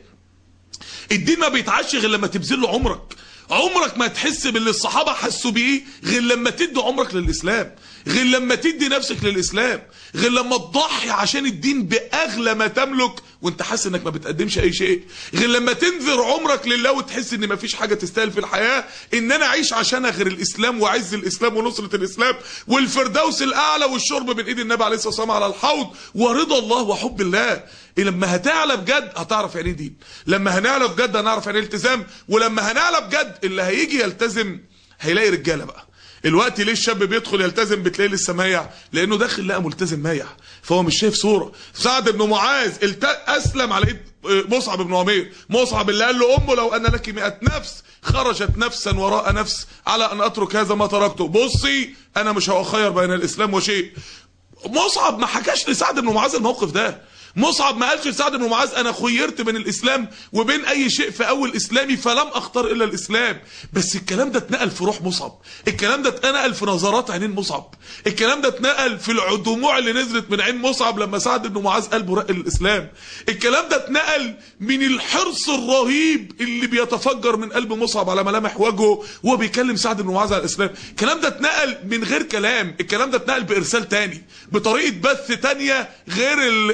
الدين ما بيتعشي غير لما تبذل له عمرك. عمرك ما تحس باللي الصحابه حسوا بيه غير لما تدي عمرك للاسلام، غير لما تدي نفسك للاسلام، غير لما تضحي عشان الدين باغلى ما تملك وانت حاسس انك ما بتقدمش اي شيء، غير لما تنذر عمرك لله وتحس ان ما فيش حاجه تستاهل في الحياه ان انا اعيش عشانها غير الاسلام وعز الاسلام ونصره الاسلام والفردوس الاعلى والشرب من ايد النبي عليه الصلاه والسلام على الحوض ورضا الله وحب الله. لما هتعلى بجد هتعرف يعني ايه دين، لما هنعلى بجد هنعرف يعني ايه التزام، ولما هنعلى بجد اللي هيجي يلتزم هيلاقي رجاله بقى. الوقت ليه الشاب بيدخل يلتزم بتلاقيه لسه مايع؟ لانه داخل لقى ملتزم مايع، فهو مش شايف صوره. سعد بن معاذ اسلم على ايد مصعب بن عمير، مصعب اللي قال له امه لو ان لك 100 نفس خرجت نفسا وراء نفس على ان اترك هذا ما تركته. بصي انا مش هأخير بين الاسلام وشيء. مصعب ما حكاش لسعد بن معاذ الموقف ده. مصعب ما قالش لسعد بن معاذ انا خيرت بين الاسلام وبين اي شيء في اول اسلامي فلم اختار الا الاسلام. بس الكلام ده اتنقل في روح مصعب، الكلام ده اتنقل في نظرات عينين مصعب، الكلام ده اتنقل في الدموع اللي نزلت من عين مصعب لما سعد بن معاذ قلبه رق للاسلام. الكلام ده اتنقل من الحرص الرهيب اللي بيتفجر من قلب مصعب على ملامح وجهه وهو بيكلم سعد بن معاذ على الاسلام. الكلام ده اتنقل من غير كلام، الكلام ده اتنقل بارسال تاني، بطريقه بث تانيه غير الارسال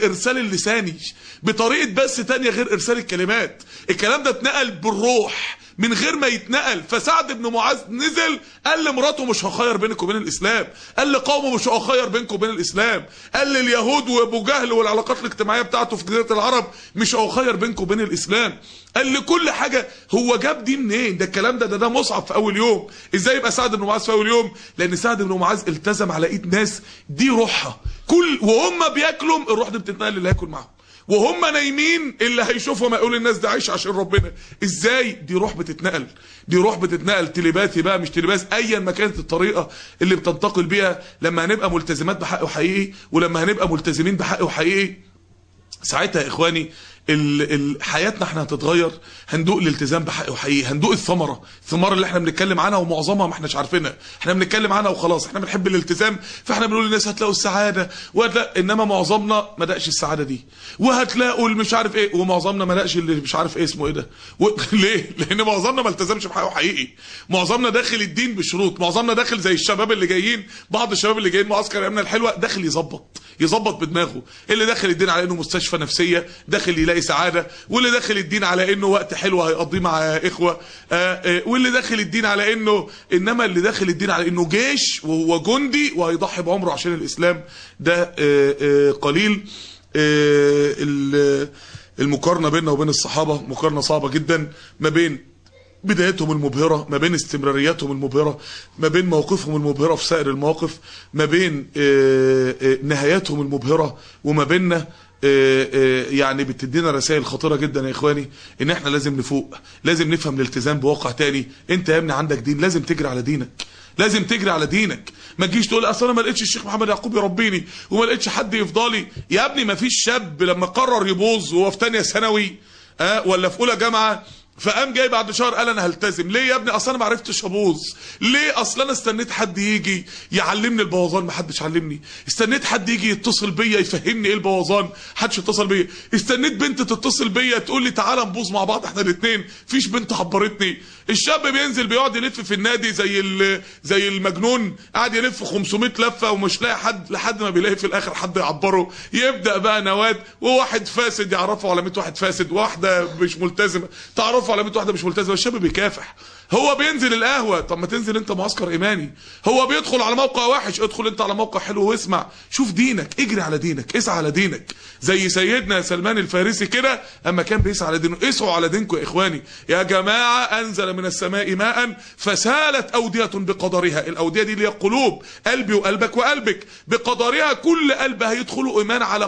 لساني بطريقه بس تانية غير ارسال الكلمات. الكلام ده اتنقل بالروح من غير ما يتنقل. فسعد بن معاذ نزل قال لمراته مش هخير بينك وبين الاسلام، قال لقومه مش هخير بينكم وبين الاسلام، قال لليهود وابو جهل والعلاقات الاجتماعيه بتاعته في جزيره العرب مش هخير بينكم وبين الاسلام، قال لكل حاجه. هو جاب دي منين؟ ده الكلام ده مصعب في اول يوم. ازاي يبقى سعد بن معاذ في اول يوم؟ لان سعد بن معاذ التزم على ايد ناس دي روحها، كل وهم بياكلوا الروح دي بتتنقل اللي هياكل معاهم، وهم نايمين اللي هيشوفهم يقول الناس دي عايشه عشان ربنا. ازاي؟ دي روح بتتنقل، دي روح بتتنقل تليباثي بقى مش تليباث، ايا ما كانت الطريقه اللي بتنتقل بيها. لما هنبقى ملتزمات بحق وحقيقي، ولما هنبقى ملتزمين بحق وحقيقي، ساعتها يا اخواني حياتنا احنا هتتغير. هندوق الالتزام بحق وحقيقي، هندوق الثمره اللي احنا بنتكلم عنها ومعظمها ما احناش عارفينها، احنا بنتكلم عنها وخلاص. احنا بنحب الالتزام فاحنا بنقول للناس هتلاقوا السعاده انما معظمنا ما دقش السعاده دي، وهتلاقوا مش عارف ايه، ومعظمنا ما دقش اللي مش عارف ايه اسمه ايه ده ليه؟ لان معظمنا ما التزمش بحق وحقيقي. معظمنا داخل الدين بشروط، معظمنا داخل زي الشباب اللي جايين، بعض الشباب اللي جايين معسكر ايامنا الحلوه داخل يظبط بدماغه، اللي داخل الدين على انه مستشفى نفسيه داخل يلاقي سعاده، واللي داخل الدين على انه وقت حلو هيقضيه مع اخوه، واللي داخل الدين على انما اللي داخل الدين على انه جيش وجندي وهيضحي بعمره عشان الاسلام، ده قليل. المقارنه بيننا وبين الصحابه مقارنه صعبه جدا، ما بين بدايتهم المبهرة، ما بين استمرارياتهم المبهرة، ما بين موقفهم المبهرة في سائر المواقف، ما بين نهاياتهم المبهرة، وما بيننا يعني بتدينا رسائل خطيرة جدا يا اخواني، ان احنا لازم نفوق، لازم نفهم الالتزام بواقع تاني. انت يا ابني عندك دين، لازم تجري على دينك، لازم تجري على دينك. ما تجيش تقول اصل انا ما لقيتش الشيخ محمد يعقوب يربيني وما لقيتش حد يفضلي. يا ابني ما فيش شاب لما قرر يبوظ وهو في ثانيه ثانوي ولا في اولى جامعه فقام جاي بعد شهر قال انا هلتزم. ليه يا ابني؟ اصل انا ما عرفتش ابوظ. ليه؟ اصل انا استنيت حد يجي يعلمني البوظان، ما حدش علمني. استنيت حد يجي يتصل بيا يفهمني ايه البوظان، حدش اتصل بيا. استنيت بنت تتصل بيا تقول لي تعالى نبوظ مع بعض احنا الاثنين، فيش بنت عبرتني. الشاب بينزل بيقعد يلف في النادي زي المجنون، قاعد يلف 500 لفه ومش لاقي حد، لحد ما بيلاقي في الاخر حد يعبره. يبدا بقى نواد وواحد فاسد يعرفه على 100 واحد فاسد، واحده مش ملتزمه تعرفه على 100 واحده مش ملتزمه. الشاب بيكافح. هو بينزل القهوه، طب ما تنزل انت معسكر ايماني. هو بيدخل على موقع وحش، ادخل انت على موقع حلو واسمع، شوف دينك، اجري على دينك، اسعى على دينك، زي سيدنا سلمان الفارسي كده اما كان بيسعى على دينه. اسعوا على دينكم يا اخواني. يا جماعه انزل من السماء ماء فسالت اوديه بقدرها. الاوديه دي اللي هي قلوب، قلبي وقلبك وقلبك، بقدرها. كل قلب هيدخله ايمان على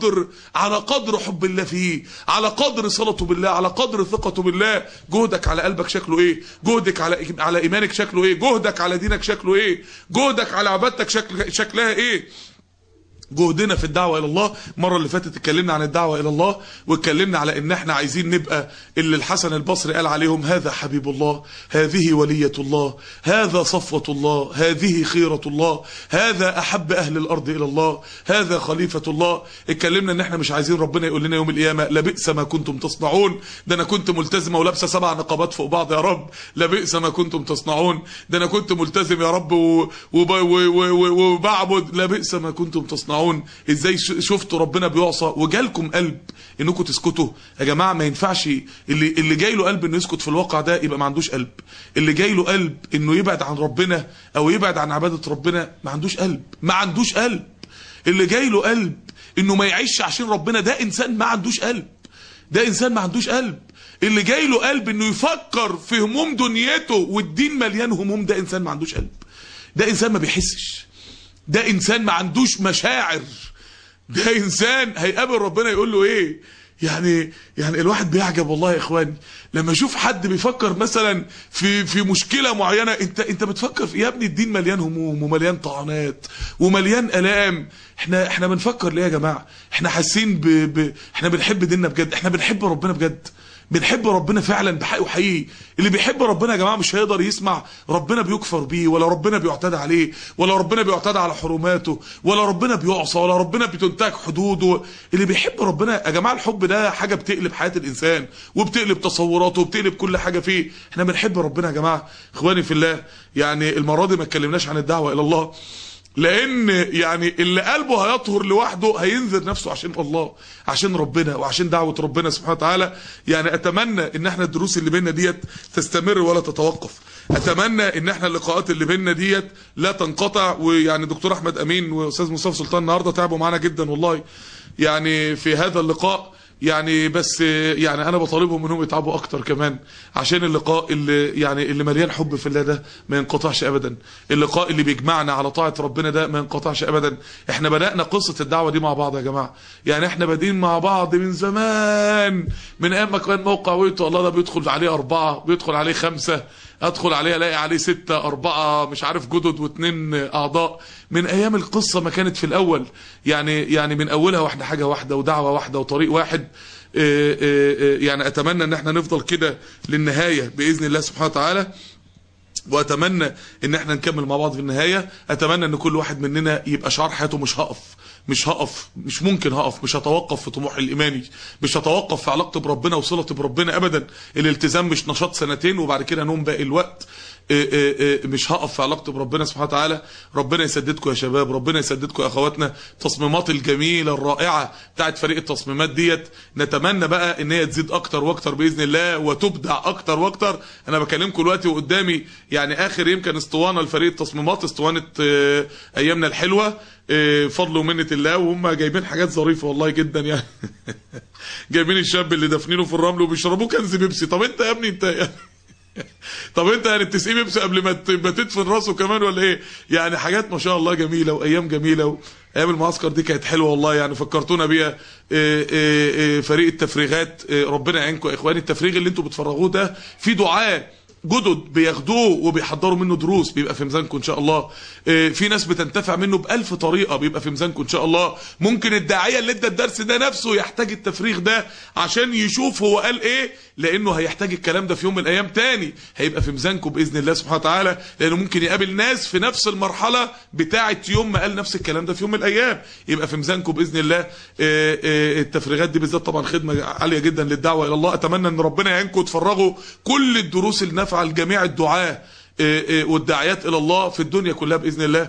قدر حب الله فيه، على قدر صلته بالله، على قدر ثقته بالله. جهدك على قلبك شكله ايه؟ جهدك على ايمانك شكله ايه؟ جهدك على دينك شكله ايه؟ جهدك على عبادتك شكلها ايه؟ جهدنا في الدعوة الى الله. المرة اللي فاتت اتكلمنا عن الدعوة الى الله، واتكلمنا على ان احنا عايزين نبقى اللي الحسن البصري قال عليهم هذا حبيب الله، هذه ولية الله، هذا صفوة الله، هذه خيرة الله، هذا احب اهل الارض الى الله، هذا خليفة الله. اتكلمنا ان احنا مش عايزين ربنا يقول لنا يوم القيامة لبئس ما كنتم تصنعون، ده انا كنت ملتزمة ولابسة 7 نقابات فوق بعض يا رب، لبئس ما كنتم تصنعون. ده انا كنت ملتزم يا رب وبعبد، لبئس ما كنتم تصنعون. ازاي شفتوا ربنا بيعصى وجالكم قلب انكم تسكتوا؟ يا جماعه ما ينفعش اللي جاي له قلب انه يسكت في الواقع ده يبقى ما عندوش قلب. اللي جاي له قلب انه يبعد عن ربنا او يبعد عن عباده ربنا ما عندوش قلب، ما عندوش قلب. اللي جاي له قلب انه ما يعيش عشان ربنا ده انسان ما عندوش قلب، ده انسان ما عندوش قلب. اللي جاي له قلب انه يفكر في هموم دنيته والدين مليان هموم، ده انسان ما عندوش قلب، ده انسان ما بيحسش، ده انسان ما عندوش مشاعر، ده انسان هيقابل ربنا يقول له ايه؟ يعني الواحد بيعجب والله يا اخواني لما اشوف حد بيفكر مثلا في مشكله معينه. انت بتفكر في يا ابني الدين مليان هموم ومليان طعنات ومليان الام. احنا بنفكر ليه يا جماعه؟ احنا حاسين احنا بنحب ديننا بجد، احنا بنحب ربنا بجد، بنحب ربنا فعلا بحق وحقيقي. اللي بيحب ربنا يا جماعه مش هيقدر يسمع ربنا بيكفر بيه، ولا ربنا بيعتدى عليه، ولا ربنا بيعتدى على حرماته، ولا ربنا بيعصى، ولا ربنا بتنتهك حدوده. اللي بيحب ربنا يا جماعه الحب ده حاجه بتقلب حياه الانسان وبتقلب تصوراته وبتقلب كل حاجه فيه. احنا بنحب ربنا يا جماعه. اخواني في الله، يعني المره دي ما اتكلمناش عن الدعوه الى الله، لان يعني اللي قلبه هيطهر لوحده هينذر نفسه عشان الله، عشان ربنا وعشان دعوة ربنا سبحانه وتعالى. يعني اتمنى ان احنا الدروس اللي بينا ديت تستمر ولا تتوقف. اتمنى ان احنا اللقاءات اللي بينا ديت لا تنقطع. ويعني دكتور احمد امين واستاذ مصطفى سلطان النهارده تعبوا معانا جدا والله يعني في هذا اللقاء. يعني بس يعني انا بطالبهم انهم يتعبوا اكتر كمان عشان اللقاء اللي يعني اللي مليان حب في الله ده ما ينقطعش ابدا. اللقاء اللي بيجمعنا على طاعة ربنا ده ما ينقطعش ابدا. احنا بدأنا قصة الدعوة دي مع بعض يا جماعة. يعني احنا بادئين مع بعض من زمان، من ايام ما كان موقع ويتو الله ده بيدخل عليه 4 بيدخل عليه 5 ادخل عليه الاقي عليه 6 4 مش عارف جدد و2 اعضاء. من ايام القصة ما كانت في الاول يعني من اولها واحدة حاجة واحدة ودعوة واحدة وطريق واحد. يعني اتمنى ان احنا نفضل كده للنهاية باذن الله سبحانه وتعالى. واتمنى ان احنا نكمل مع بعض في النهاية. اتمنى ان كل واحد مننا يبقى شعار حياته مش هقف مش ممكن هقف، مش هتوقف في طموحي الإيماني، مش هتوقف في علاقتي بربنا وصلتي بربنا أبدا. الالتزام مش نشاط سنتين وبعد كده نوم باقي الوقت. مش هقف في علاقتي بربنا سبحانه وتعالى. ربنا يسددكم يا شباب، ربنا يسددكم يا اخواتنا. التصميمات الجميلة الرائعة بتاعت فريق التصميمات ديت نتمنى بقى ان هي تزيد اكتر واكتر باذن الله وتبدع اكتر واكتر. انا بكلمكم دلوقتي وقدامي يعني اخر يمكن اسطوانه لفريق التصميمات، اسطوانه ايامنا الحلوه فضل ومنة الله. وهم جايبين حاجات ظريفه والله جدا يعني جايبين الشاب اللي دافنينه في الرمل وبيشربوه كنز بيبسي. طب انت يا ابني انت يعني طب انت يعني بتسقيه بيبسي قبل ما تدفن راسه كمان ولا ايه؟ يعني حاجات ما شاء الله جميله وايام جميله. ايام المعسكر دي كانت حلوه والله يعني فكرتونا بيها. فريق التفريغات ربنا يعينكم يا اخواني. التفريغ اللي انتوا بتفرغوه ده في دعاء جدد بياخدوه وبيحضروا منه دروس بيبقى في ميزانكم ان شاء الله. في ناس بتنتفع منه ب1000 طريقه بيبقى في ميزانكم ان شاء الله. ممكن الداعيه اللي ادى الدرس ده نفسه يحتاج التفريغ ده عشان يشوف هو قال ايه، لانه هيحتاج الكلام ده في يوم من الايام تاني هيبقى في ميزانكم باذن الله سبحانه وتعالى. لانه ممكن يقابل ناس في نفس المرحله بتاعه يوم ما قال نفس الكلام ده في يوم من الايام، يبقى في ميزانكم باذن الله. التفريغات دي بالذات طبعا خدمه عاليه جدا للدعوه الى الله. اتمنى ان ربنا يعينكم تفرغوا كل الدروس النافعه لجميع الدعاة والداعيات الى الله في الدنيا كلها باذن الله.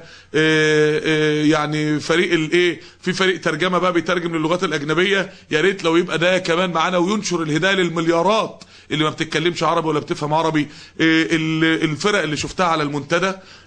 يعني فريق في فريق ترجمه بقى بيترجم للغات الاجنبيه، يا ريت لو يبقى ده كمان معانا وينشر الهدايه للمليارات اللي ما بتتكلمش عربي ولا بتفهم عربي. الفرق اللي شفتها على المنتدى،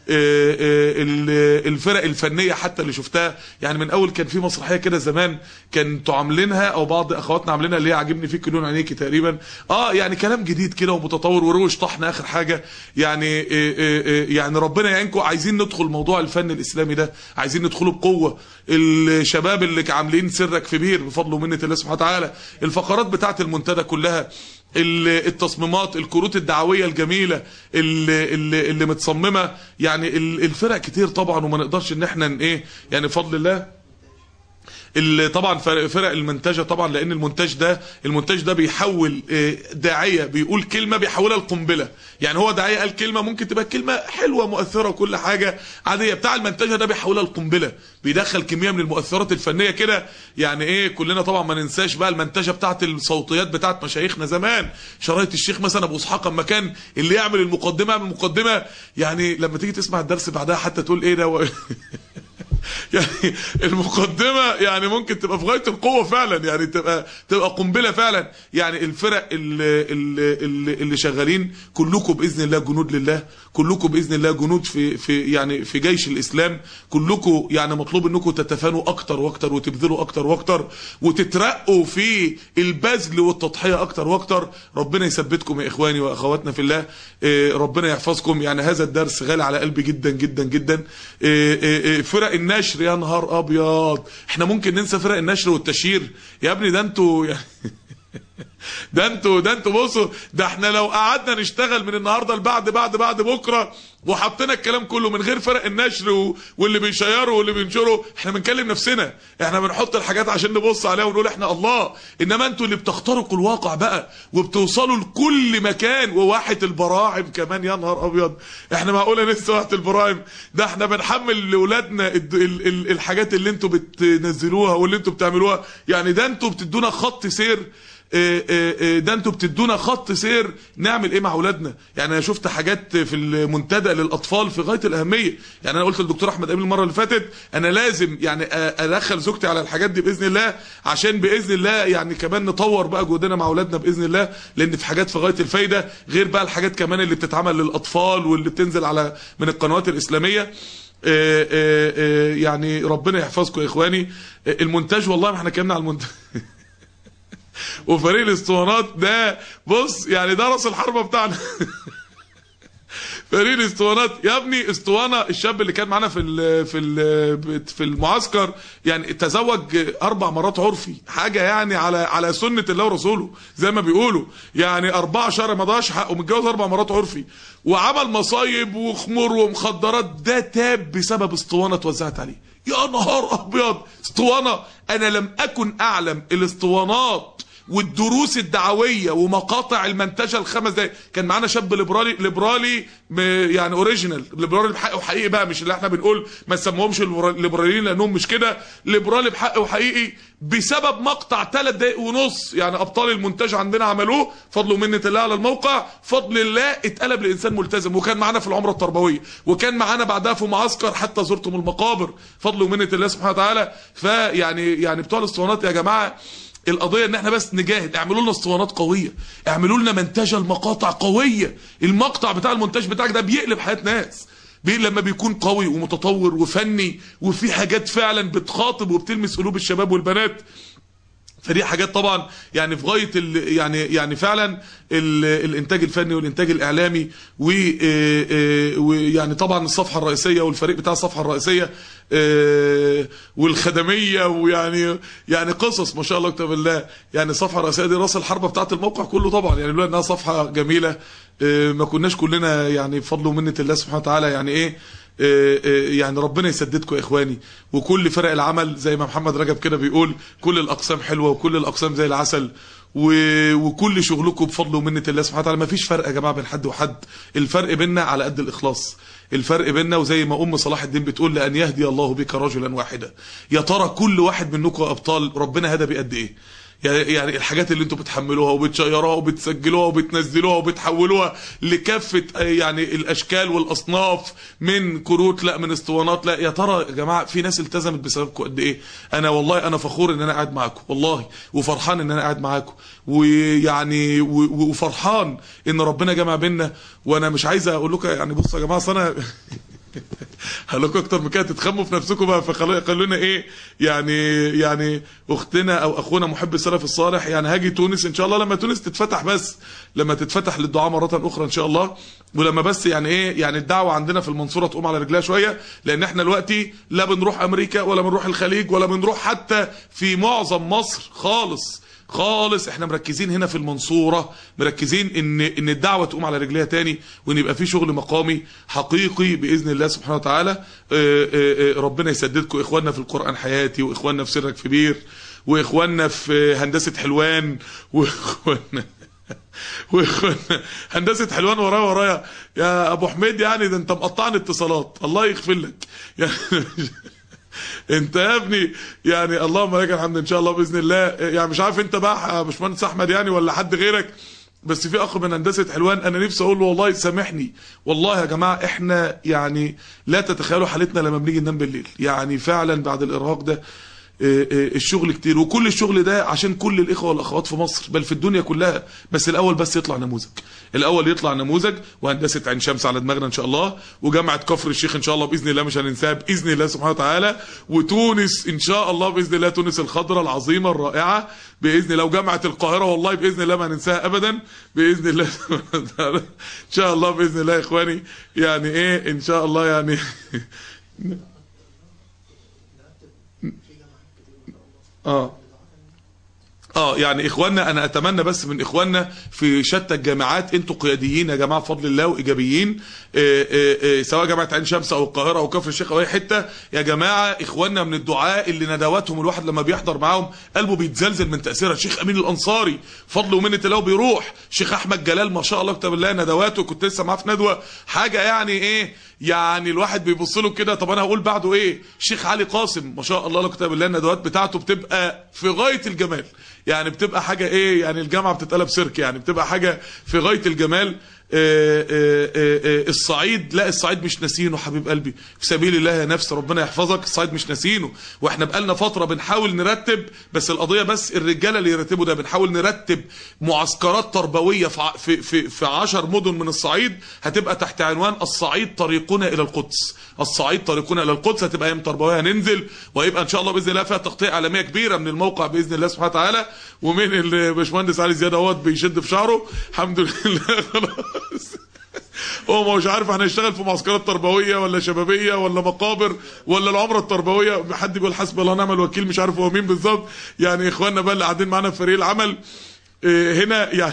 الفرق الفنيه حتى اللي شفتها يعني من اول كان في مسرحيه كده زمان كانوا عاملينها او بعض اخواتنا عاملينها اللي هي عاجبني فيك لون عينيكي تقريبا. يعني كلام جديد كده ومتطور وروش طحن اخر حاجه يعني. يعني ربنا يعينكم. عايزين ندخل موضوع الفن الاسلامي ده، عايزين ندخله بقوه. الشباب اللي عاملين سرك في بير بفضل ومنه الله سبحانه وتعالى. الفقرات بتاعه المنتدى كلها، التصميمات، الكروت الدعويه الجميله اللي متصممه يعني. الفرق كتير طبعا وما نقدرش ان احنا يعني بفضل الله. طبعا فرق المنتجه طبعا، لان المنتج ده بيحول داعيه بيقول كلمه بيحولها لقنبله. يعني هو داعيه قال كلمه ممكن تبقى كلمه حلوه مؤثره وكل حاجه عاديه، بتاع المنتجه ده بيحولها لقنبله، بيدخل كميه من المؤثرات الفنيه كده يعني. كلنا طبعا ما ننساش بقى المنتجه بتاعه الصوتيات بتاعه مشايخنا زمان، شرايط الشيخ مثلا ابو اسحاق اما كان اللي يعمل المقدمه يعني لما تيجي تسمع الدرس بعدها حتى تقول ايه ده يعني المقدمه يعني ممكن تبقى في غايه القوه فعلا، يعني تبقى قنبله فعلا. يعني الفرق اللي شغالين كلكم باذن الله جنود لله، كلكم باذن الله جنود في يعني في جيش الاسلام. كلكم يعني مطلوب انكم تتفانوا اكتر واكتر وتبذلوا اكتر واكتر وتترقوا في البذل والتضحيه اكتر واكتر. ربنا يثبتكم يا اخواني واخواتنا في الله. ربنا يحفظكم. يعني هذا الدرس غالي على قلبي جدا جدا جدا. فرق النشر يا نهار ابيض، احنا ممكن ننسى فرق النشر والتشهير يا ابني. ده انتوا يعني ده انتوا بصوا، ده احنا لو قعدنا نشتغل من النهارده لبعد بكره وحطينا الكلام كله من غير فرق النشر واللي بيشيروا واللي بينشروا، احنا بنكلم نفسنا، احنا بنحط الحاجات عشان نبص عليها ونقول احنا الله. انما انتوا اللي بتخترقوا الواقع بقى وبتوصلوا لكل مكان. وواحة البراعم كمان يا نهار ابيض، احنا معقوله لسه واحة البراعم؟ ده احنا بنحمل لاولادنا الحاجات اللي انتوا بتنزلوها واللي انتوا بتعملوها. يعني ده انتوا بتدونا خط سير ده انتوا بتدونا خط سير نعمل ايه مع اولادنا. يعني انا شفت حاجات في المنتدى للاطفال في غايه الاهميه. يعني انا قلت للدكتور احمد امين المره اللي فاتت انا لازم يعني ادخل زوجتي على الحاجات دي باذن الله، عشان باذن الله يعني كمان نطور بقى جهدنا مع اولادنا باذن الله، لان في حاجات في غايه الفايده غير بقى الحاجات كمان اللي بتتعمل للاطفال واللي بتنزل على من القنوات الاسلاميه. يعني ربنا يحفظكم يا اخواني. المونتاج والله ما احنا اتكلمنا على المونتاج وفريق الاسطوانات ده بص يعني ده راس الحربه بتاعنا فريق الاسطوانات يا ابني. اسطوانه الشاب اللي كان معانا في المعسكر يعني تزوج 4 مرات عرفي، حاجه يعني على سنه الله ورسوله زي ما بيقولوا، يعني 4 شهر ما ضاعش حقه، متجوز 4 مرات عرفي وعمل مصايب وخمور ومخدرات. ده تاب بسبب اسطوانه اتوزعت عليه. يا نهار ابيض، اسطوانه! انا لم اكن اعلم الاسطوانات والدروس الدعويه ومقاطع المنتجه ال5 دقايق. كان معانا شاب ليبرالي يعني اوريجينال ليبرالي بحق وحقيقي بقى، مش اللي احنا بنقول ما نسموهمش ليبراليين لانهم مش كده، ليبرالي بحق وحقيقي بسبب مقطع 3 دقايق ونص. يعني ابطال المونتاج عندنا عملوه فضل ومنه الله على الموقع، فضل الله اتقلب لانسان ملتزم. وكان معانا في العمره التربويه، وكان معانا بعدها في معسكر حتى زرتم المقابر فضل ومنه الله سبحانه وتعالى. يعني بتوع الاسطوانات يا جماعه القضيه ان احنا بس نجاهد. اعملوا لنا اسطوانات قويه، اعملوا لنا منتجه المقاطع قويه. المقطع بتاع المونتاج بتاعك ده بيقلب حياه ناس لما بيكون قوي ومتطور وفني وفي حاجات فعلا بتخاطب وبتلمس قلوب الشباب والبنات. فدي حاجات طبعا يعني في غايه يعني فعلا الانتاج الفني والانتاج الاعلامي ويعني طبعا الصفحه الرئيسيه والفريق بتاع الصفحه الرئيسيه والخدميه، ويعني قصص ما شاء الله كتاب الله. يعني الصفحه الرئيسيه دي راس الحربه بتاعت الموقع كله طبعا، يعني لولا انها صفحه جميله ما كناش كلنا يعني بفضل ومنه الله سبحانه وتعالى يعني ايه يعني ربنا يسددكم يا اخواني. وكل فرق العمل زي ما محمد رجب كده بيقول كل الاقسام حلوه وكل الاقسام زي العسل، وكل شغلكم بفضل ومنه الله سبحانه وتعالى. ما فيش فرق يا جماعه بين حد وحد، الفرق بيننا على قد الاخلاص. الفرق بيننا وزي ما صلاح الدين بتقول لان يهدي الله بك رجلا واحدا. يا ترى كل واحد منكم ابطال ربنا هدى بقد ايه؟ يعني الحاجات اللي انتوا بتحملوها وبتشيروها وبتسجلوها وبتنزلوها وبتحولوها لكافه يعني الاشكال والاصناف، من كروت لا من اسطوانات لا، يا ترى يا جماعه في ناس التزمت بسببكم قد ايه؟ انا والله انا فخور ان انا قاعد معاكم والله، وفرحان ان انا قاعد معاكم، ويعني وفرحان ان ربنا جمع بينا. وانا مش عايز اقول لكم يعني بصوا يا جماعه انا هقول لكم اكتر من كده تتخموا في نفسكم بقى، فخلونا ايه يعني اختنا او اخونا محب السلف الصالح يعني هاجي تونس ان شاء الله لما تونس تتفتح، بس لما تتفتح للدعاء مره اخرى ان شاء الله، ولما بس يعني ايه يعني الدعوه عندنا في المنصوره تقوم على رجلها شويه، لان احنا دلوقتي لا بنروح امريكا ولا بنروح الخليج ولا بنروح حتى في معظم مصر خالص. احنا مركزين هنا في المنصورة، مركزين ان الدعوة تقوم على رجليها تاني، وان يبقى في شغل مقامي حقيقي بإذن الله سبحانه وتعالى. ربنا يسددكم اخواننا في القرآن حياتي، واخواننا في سرك في بير، واخواننا في هندسة حلوان، واخواننا هندسة حلوان ورايا يا ابو حميد. يعني ده انت مقطعني اتصالات، الله يغفر لك يعني انت يا ابني يعني اللهم لك الحمد ان شاء الله باذن الله. يعني مش عارف انت بقى باشمهندس احمد يعني ولا حد غيرك، بس في اخ من هندسه حلوان انا نفسي اقول له والله سامحني والله يا جماعه، احنا يعني لا تتخيلوا حالتنا لما بنيجي ننام بالليل. يعني فعلا بعد الارهاق ده الشغل كتير، وكل الشغل ده عشان كل الاخوه والاخوات في مصر بل في الدنيا كلها. بس الاول بس يطلع نموذج، الاول يطلع نموذج. وهندسه عين شمس على دماغنا ان شاء الله، وجامعه كفر الشيخ ان شاء الله باذن الله مش هننساها باذن الله سبحانه وتعالى، وتونس ان شاء الله باذن الله، تونس الخضراء العظيمه الرائعه باذن الله، وجامعه القاهره والله باذن الله ما هننساها ابدا باذن الله سبحانه وتعالى ان شاء الله باذن الله يا اخواني. يعني ايه ان شاء الله يعني يعني اخواننا انا اتمنى بس من اخواننا في شتى الجامعات، انتوا قياديين يا جماعه بفضل الله وايجابيين، سواء جامعه عين شمس او القاهره او كفر الشيخ او اي حته يا جماعه. اخواننا من الدعاء اللي ندواتهم الواحد لما بيحضر معاهم قلبه بيتزلزل من تاثيرها. الشيخ امين الانصاري فضل ومنه الله بيروح، الشيخ احمد جلال ما شاء الله كتاب الله ندواته، كنت لسه معاه في ندوه حاجه يعني ايه، يعني الواحد بيبص له كده طب انا هقول بعده ايه. الشيخ علي قاسم ما شاء الله كتاب الله الندوات بتاعته بتبقى في غايه الجمال. يعني بتبقى حاجه ايه، يعني الجامعه بتتقلب سيرك، يعني بتبقى حاجه في غايه الجمال. الصعيد، لا الصعيد مش ناسينه حبيب قلبي، في سبيل الله يا نفس ربنا يحفظك، الصعيد مش ناسينه. واحنا بقالنا فتره بنحاول نرتب، بس القضيه بس الرجاله اللي يرتبوا ده، بنحاول نرتب معسكرات تربويه في 10 مدن من الصعيد، هتبقى تحت عنوان الصعيد طريقنا الى القدس. الصعيد طريقنا الى القدس، هتبقى ايام تربويه هننزل، وهيبقى ان شاء الله باذن الله فيها تغطيه اعلاميه كبيره من الموقع باذن الله سبحانه وتعالى، ومن الباشمهندس علي زياد اهوت بيشد في شعره الحمد لله خلاص. هو مش عارف هنشتغل في معسكرات تربويه ولا شبابيه ولا مقابر ولا العمره التربويه، حد بيقول حسبي الله ونعم الوكيل، مش عارف هو مين بالظبط. يعني اخواننا بقى اللي قاعدين معانا في فريق العمل هنا يعني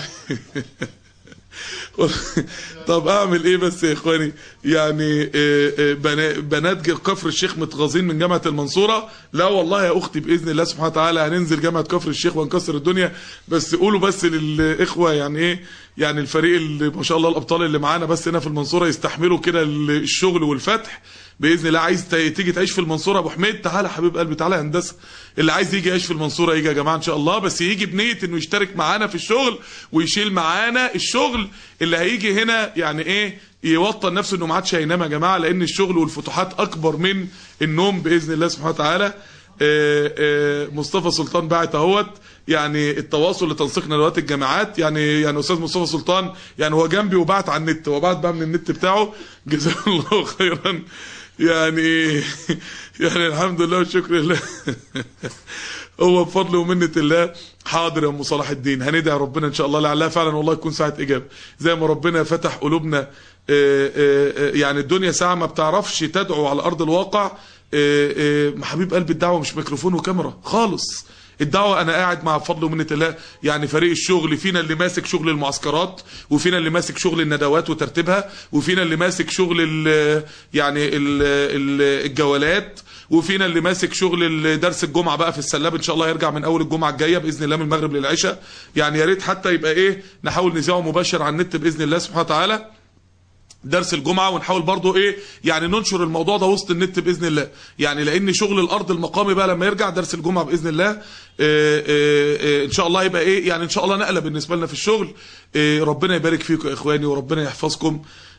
طب اعمل ايه بس يا اخواني، يعني بنات كفر الشيخ متغاظين من جامعه المنصوره. لا والله يا اختي باذن الله سبحانه وتعالى هننزل جامعه كفر الشيخ وهنكسر الدنيا، بس قولوا بس للاخوه يعني ايه، يعني الفريق اللي ما شاء الله الابطال اللي معانا بس هنا في المنصوره يستحملوا كده الشغل والفتح باذن الله. عايز تيجي تعيش في المنصوره ابو حميد، تعالى حبيب قلبي تعالى هندسه، اللي عايز يجي يعيش في المنصوره يجي يا جماعه ان شاء الله، بس يجي بنيه انه يشترك معانا في الشغل ويشيل معانا الشغل اللي هيجي هنا، يعني ايه يوطن نفسه انه ما عادش هينام يا جماعه، لان الشغل والفتوحات اكبر من النوم باذن الله سبحانه وتعالى. مصطفى سلطان باعت اهوت، يعني التواصل لتنسيق ندوات الجامعات، يعني استاذ مصطفى سلطان يعني هو جنبي وبعت على النت، هو بعت بقى من النت بتاعه جزاه الله خيرا. يعني الحمد لله والشكر لله هو بفضل ومنة الله. حاضر يا ام صلاح الدين، هندعي ربنا ان شاء الله لعلها فعلا والله تكون ساعه اجابه، زي ما ربنا فتح قلوبنا. يعني الدنيا ساعه ما بتعرفش تدعو على ارض الواقع. حبيب قلبي الدعوه مش ميكروفون وكاميرا خالص، الدعوه انا قاعد مع بفضل ومنة الله، يعني فريق الشغل فينا اللي ماسك شغل المعسكرات، وفينا اللي ماسك شغل الندوات وترتيبها، وفينا اللي ماسك شغل الجولات، وفينا اللي ماسك شغل درس الجمعه بقى في السلاب ان شاء الله يرجع من اول الجمعه الجايه باذن الله من المغرب للعشاء. يعني يا ريت حتى يبقى ايه نحاول نذيعه مباشر على النت باذن الله سبحانه وتعالى درس الجمعه، ونحاول برضو ايه يعني ننشر الموضوع ده وسط النت باذن الله، يعني لان شغل الارض المقامي بقى لما يرجع درس الجمعه باذن الله ان شاء الله يبقى ايه، يعني ان شاء الله نقله بالنسبه لنا في الشغل. ربنا يبارك فيكم يا اخواني وربنا يحفظكم.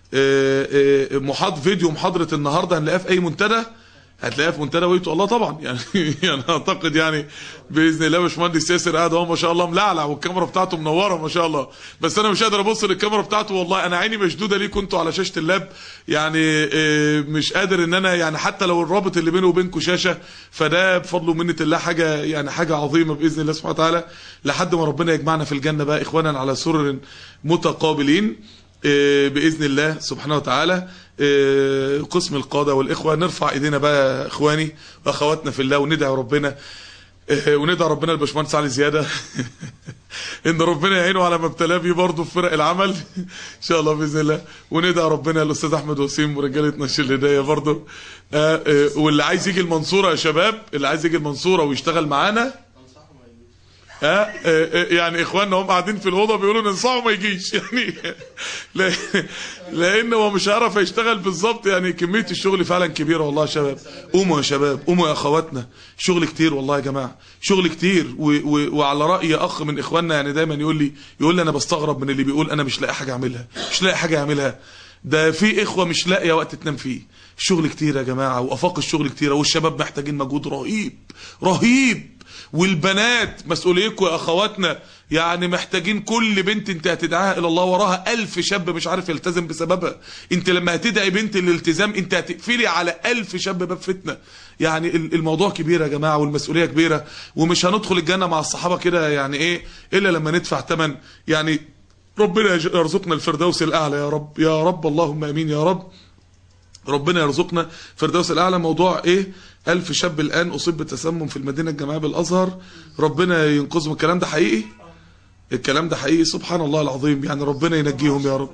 فيديو محاضره النهارده هنلاقيها في اي منتدى، هتلاقيها في منتدى ويتو الله طبعا يعني يعني اعتقد يعني باذن الله باشمهندس ياسر قاعد اهو ما شاء الله ملعلع والكاميرا بتاعته منوره ما شاء الله، بس انا مش قادر ابص للكاميرا بتاعته والله، انا عيني مشدوده ليه كنتوا على شاشه اللاب، يعني مش قادر ان انا يعني حتى لو الرابط اللي بينه وبينكم شاشه، فده بفضل ومنه الله حاجه يعني حاجه عظيمه باذن الله سبحانه وتعالى، لحد ما ربنا يجمعنا في الجنه بقى اخوانا على سرر متقابلين باذن الله سبحانه وتعالى. قسم القاده والاخوه نرفع ايدينا بقى يا اخواني واخواتنا في الله وندعي ربنا، وندعي ربنا الباشمهندس علي زياده ان ربنا يعينه على ما ابتلاه بيه برضه في فرق العمل ان شاء الله باذن الله، وندعي ربنا الاستاذ احمد وسيم ورجاله نشر الهدايه برضه. واللي عايز يجي المنصوره يا شباب، اللي عايز يجي المنصوره ويشتغل معانا يعني اخواننا هم قاعدين في الاوضه بيقولوا ننصحه ما يجيش يعني لان هو مش هيعرف يشتغل بالظبط، يعني كميه الشغل فعلا كبيره والله يا شباب. قوموا يا شباب قوموا يا اخواتنا، شغل كتير والله يا جماعه شغل كتير. وعلى راي اخ من اخواننا يعني دايما يقول لي انا بستغرب من اللي بيقول انا مش لاقي حاجه اعملها، مش لاقي حاجه اعملها، ده في اخوه مش لاقيه وقت تنام فيه. الشغل كتير يا جماعه وافاق الشغل كتيره، والشباب محتاجين مجهود رهيب رهيب، والبنات مسؤوليتكم يا اخواتنا، يعني محتاجين كل بنت انت هتدعاها الى الله وراها 1000 شاب مش عارف يلتزم بسببها. انت لما هتدعي بنت الالتزام انت هتقفلي على 1000 شاب باب فتنه. يعني الموضوع كبير يا جماعه والمسؤوليه كبيره، ومش هندخل الجنه مع الصحابه كده يعني ايه الا لما ندفع ثمن. يعني ربنا يرزقنا الفردوس الاعلى يا رب يا رب، اللهم امين يا رب. ربنا يرزقنا فردوس الاعلى. موضوع ايه 1000 شاب الان اصيب بتسمم في المدينه الجامعيه بالازهر، ربنا ينقذهم. الكلام ده حقيقي، الكلام ده حقيقي سبحان الله العظيم، يعني ربنا ينجيهم يا رب.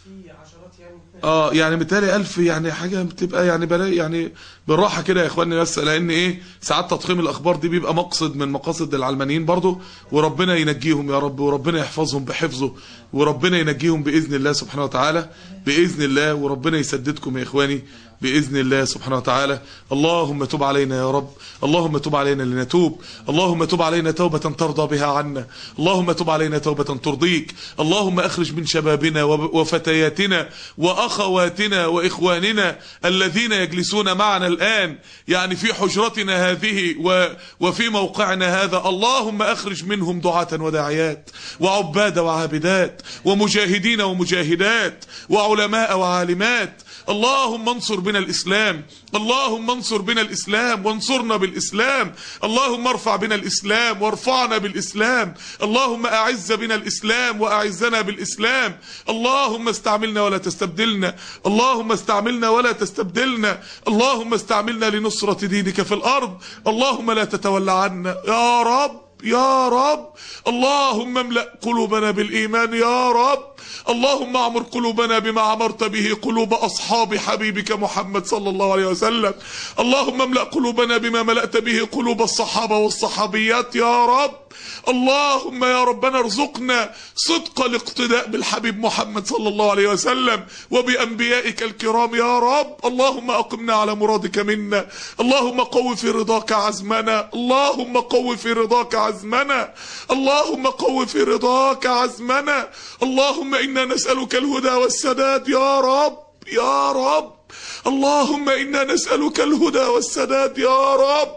يعني متهيألي 1000 يعني حاجه بتبقى يعني بلاقي يعني بالراحه كده يا اخواني، بس لان ايه ساعات تضخيم الاخبار دي بيبقى مقصد من مقاصد العلمانيين برضو، وربنا ينجيهم يا رب، وربنا يحفظهم بحفظه، وربنا ينجيهم باذن الله سبحانه وتعالى باذن الله، وربنا يسددكم يا اخواني بإذن الله سبحانه وتعالى. اللهم تب علينا يا رب، اللهم تب علينا لنتوب، اللهم تب علينا توبة ترضى بها عنا، اللهم تب علينا توبة ترضيك. اللهم اخرج من شبابنا وفتياتنا وأخواتنا وإخواننا الذين يجلسون معنا الآن يعني في حجرتنا هذه وفي موقعنا هذا، اللهم اخرج منهم دعاة وداعيات وعباد وعابدات ومجاهدين ومجاهدات وعلماء وعالمات. اللهم انصر بنا الإسلام، اللهم انصر بنا الإسلام وانصرنا بالإسلام، اللهم ارفع بنا الإسلام وارفعنا بالإسلام، اللهم أعز بنا الإسلام وأعزنا بالإسلام. اللهم استعملنا ولا تستبدلنا، اللهم استعملنا ولا تستبدلنا، اللهم استعملنا لنصرة دينك في الأرض. اللهم لا تتولى عنا يا رب يا رب. اللهم املأ قلوبنا بالإيمان يا رب، اللهم اعمر قلوبنا بما عمرت به قلوب أصحاب حبيبك محمد صلى الله عليه وسلم. اللهم املأ قلوبنا بما ملأت به قلوب الصحابة والصحابيات يا رب. اللهم يا ربنا ارزقنا صدق الاقتداء بالحبيب محمد صلى الله عليه وسلم وبأنبيائك الكرام يا رب. اللهم أقمنا على مرادك منا، اللهم قو في رضاك عزمنا، اللهم قو في رضاك عزمنا، اللهم قو في رضاك عزمنا. اللهم إنا نسألك الهدى والسداد يا رب يا رب. اللهم إنا نسألك الهدى والسداد يا رب.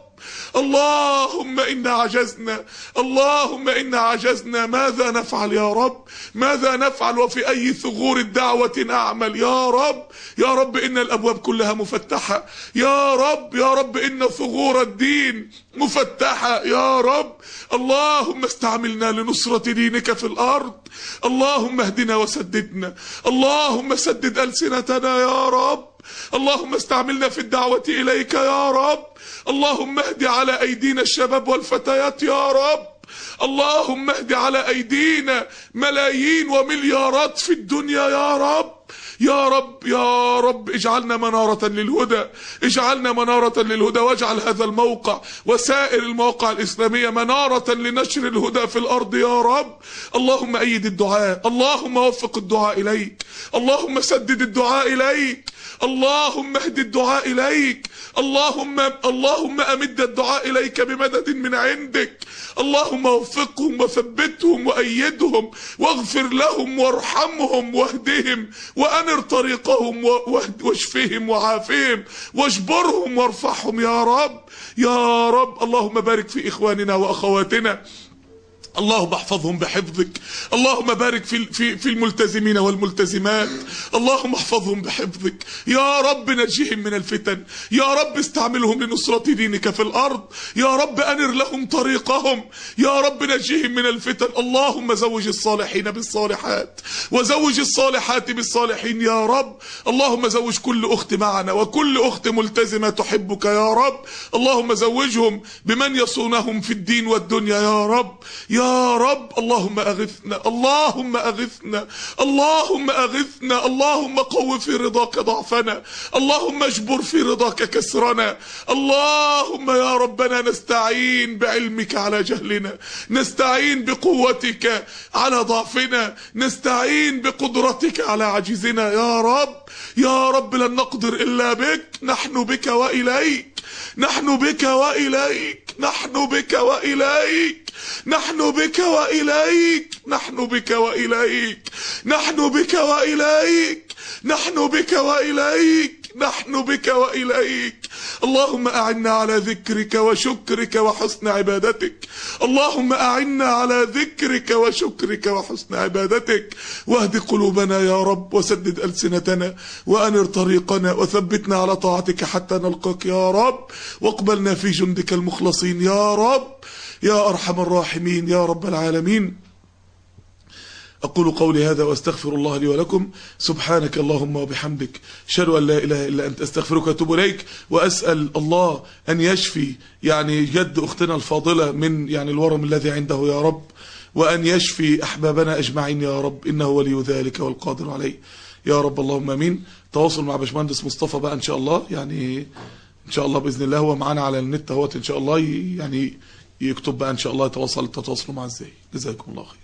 اللهم إنا عجزنا، اللهم إنا عجزنا، ماذا نفعل يا رب؟ ماذا نفعل وفي أي ثغور الدعوة نعمل يا رب؟ يا رب إن الأبواب كلها مفتحة يا رب، يا رب إن ثغور الدين مفتحة يا رب. اللهم استعملنا لنصرة دينك في الأرض، اللهم اهدنا وسددنا، اللهم سدد ألسنتنا يا رب، اللهم استعملنا في الدعوة إليك يا رب. اللهم اهد على أيدينا الشباب والفتيات يا رب، اللهم اهد على أيدينا ملايين ومليارات في الدنيا يا رب يا رب يا رب. اجعلنا منارة للهدى، اجعلنا منارة للهدى، واجعل هذا الموقع وسائر المواقع الإسلامية منارة لنشر الهدى في الأرض يا رب. اللهم أيد الدعاء، اللهم وفق الدعاء إليك، اللهم سدد الدعاء إليك، اللهم اهد الدعاء إليك، اللهم أمد الدعاء إليك بمدد من عندك. اللهم وفقهم وثبتهم وأيدهم واغفر لهم وارحمهم واهدهم وأنر طريقهم واشفهم وعافهم واجبرهم وارفعهم يا رب يا رب. اللهم بارك في إخواننا وأخواتنا، اللهم احفظهم بحفظك، اللهم بارك في الملتزمين والملتزمات، اللهم احفظهم بحفظك يا رب. نجيهم من الفتن يا رب، استعملهم لنصرة دينك في الأرض يا رب، أنر لهم طريقهم يا رب، نجيهم من الفتن. اللهم زوج الصالحين بالصالحات وزوج الصالحات بالصالحين يا رب. اللهم زوج كل أخت معنا وكل أخت ملتزمة تحبك يا رب، اللهم زوجهم بمن يصونهم في الدين والدنيا يا رب يا رب. اللهم أغثنا، اللهم أغثنا، اللهم أغثنا، اللهم قو في رضاك ضعفنا، اللهم اجبر في رضاك كسرنا. اللهم يا ربنا نستعين بعلمك على جهلنا، نستعين بقوتك على ضعفنا، نستعين بقدرتك على عجزنا يا رب يا رب. لن نقدر إلا بك، نحن بك وإليك، نحن بك وإليك، نحن بك وإليك، نحن بك وإليك، نحن بك وإليك، نحن بك وإليك، نحن بك وإليك، نحن بك وإليك. اللهم أعنا على ذكرك وشكرك وحسن عبادتك، اللهم أعنا على ذكرك وشكرك وحسن عبادتك. واهد قلوبنا يا رب، وسدد ألسنتنا وأنر طريقنا، وثبتنا على طاعتك حتى نلقاك يا رب، واقبلنا في جندك المخلصين يا رب يا أرحم الراحمين يا رب العالمين. أقول قولي هذا وأستغفر الله لي ولكم. سبحانك اللهم وبحمدك، أشهد أن لا إله إلا أنت، أستغفرك وأتوب إليك. وأسأل الله أن يشفي جد أختنا الفاضلة من الورم الذي عنده يا رب، وأن يشفي أحبابنا أجمعين يا رب، إنه ولي ذلك والقادر عليه يا رب. اللهم آمين. تواصل مع باشمهندس مصطفى بقى إن شاء الله، إن شاء الله بإذن الله هو معانا على النت اهوت، إن شاء الله يكتب بقى إن شاء الله تتواصلوا معاه إزاي. جزاكم الله خير.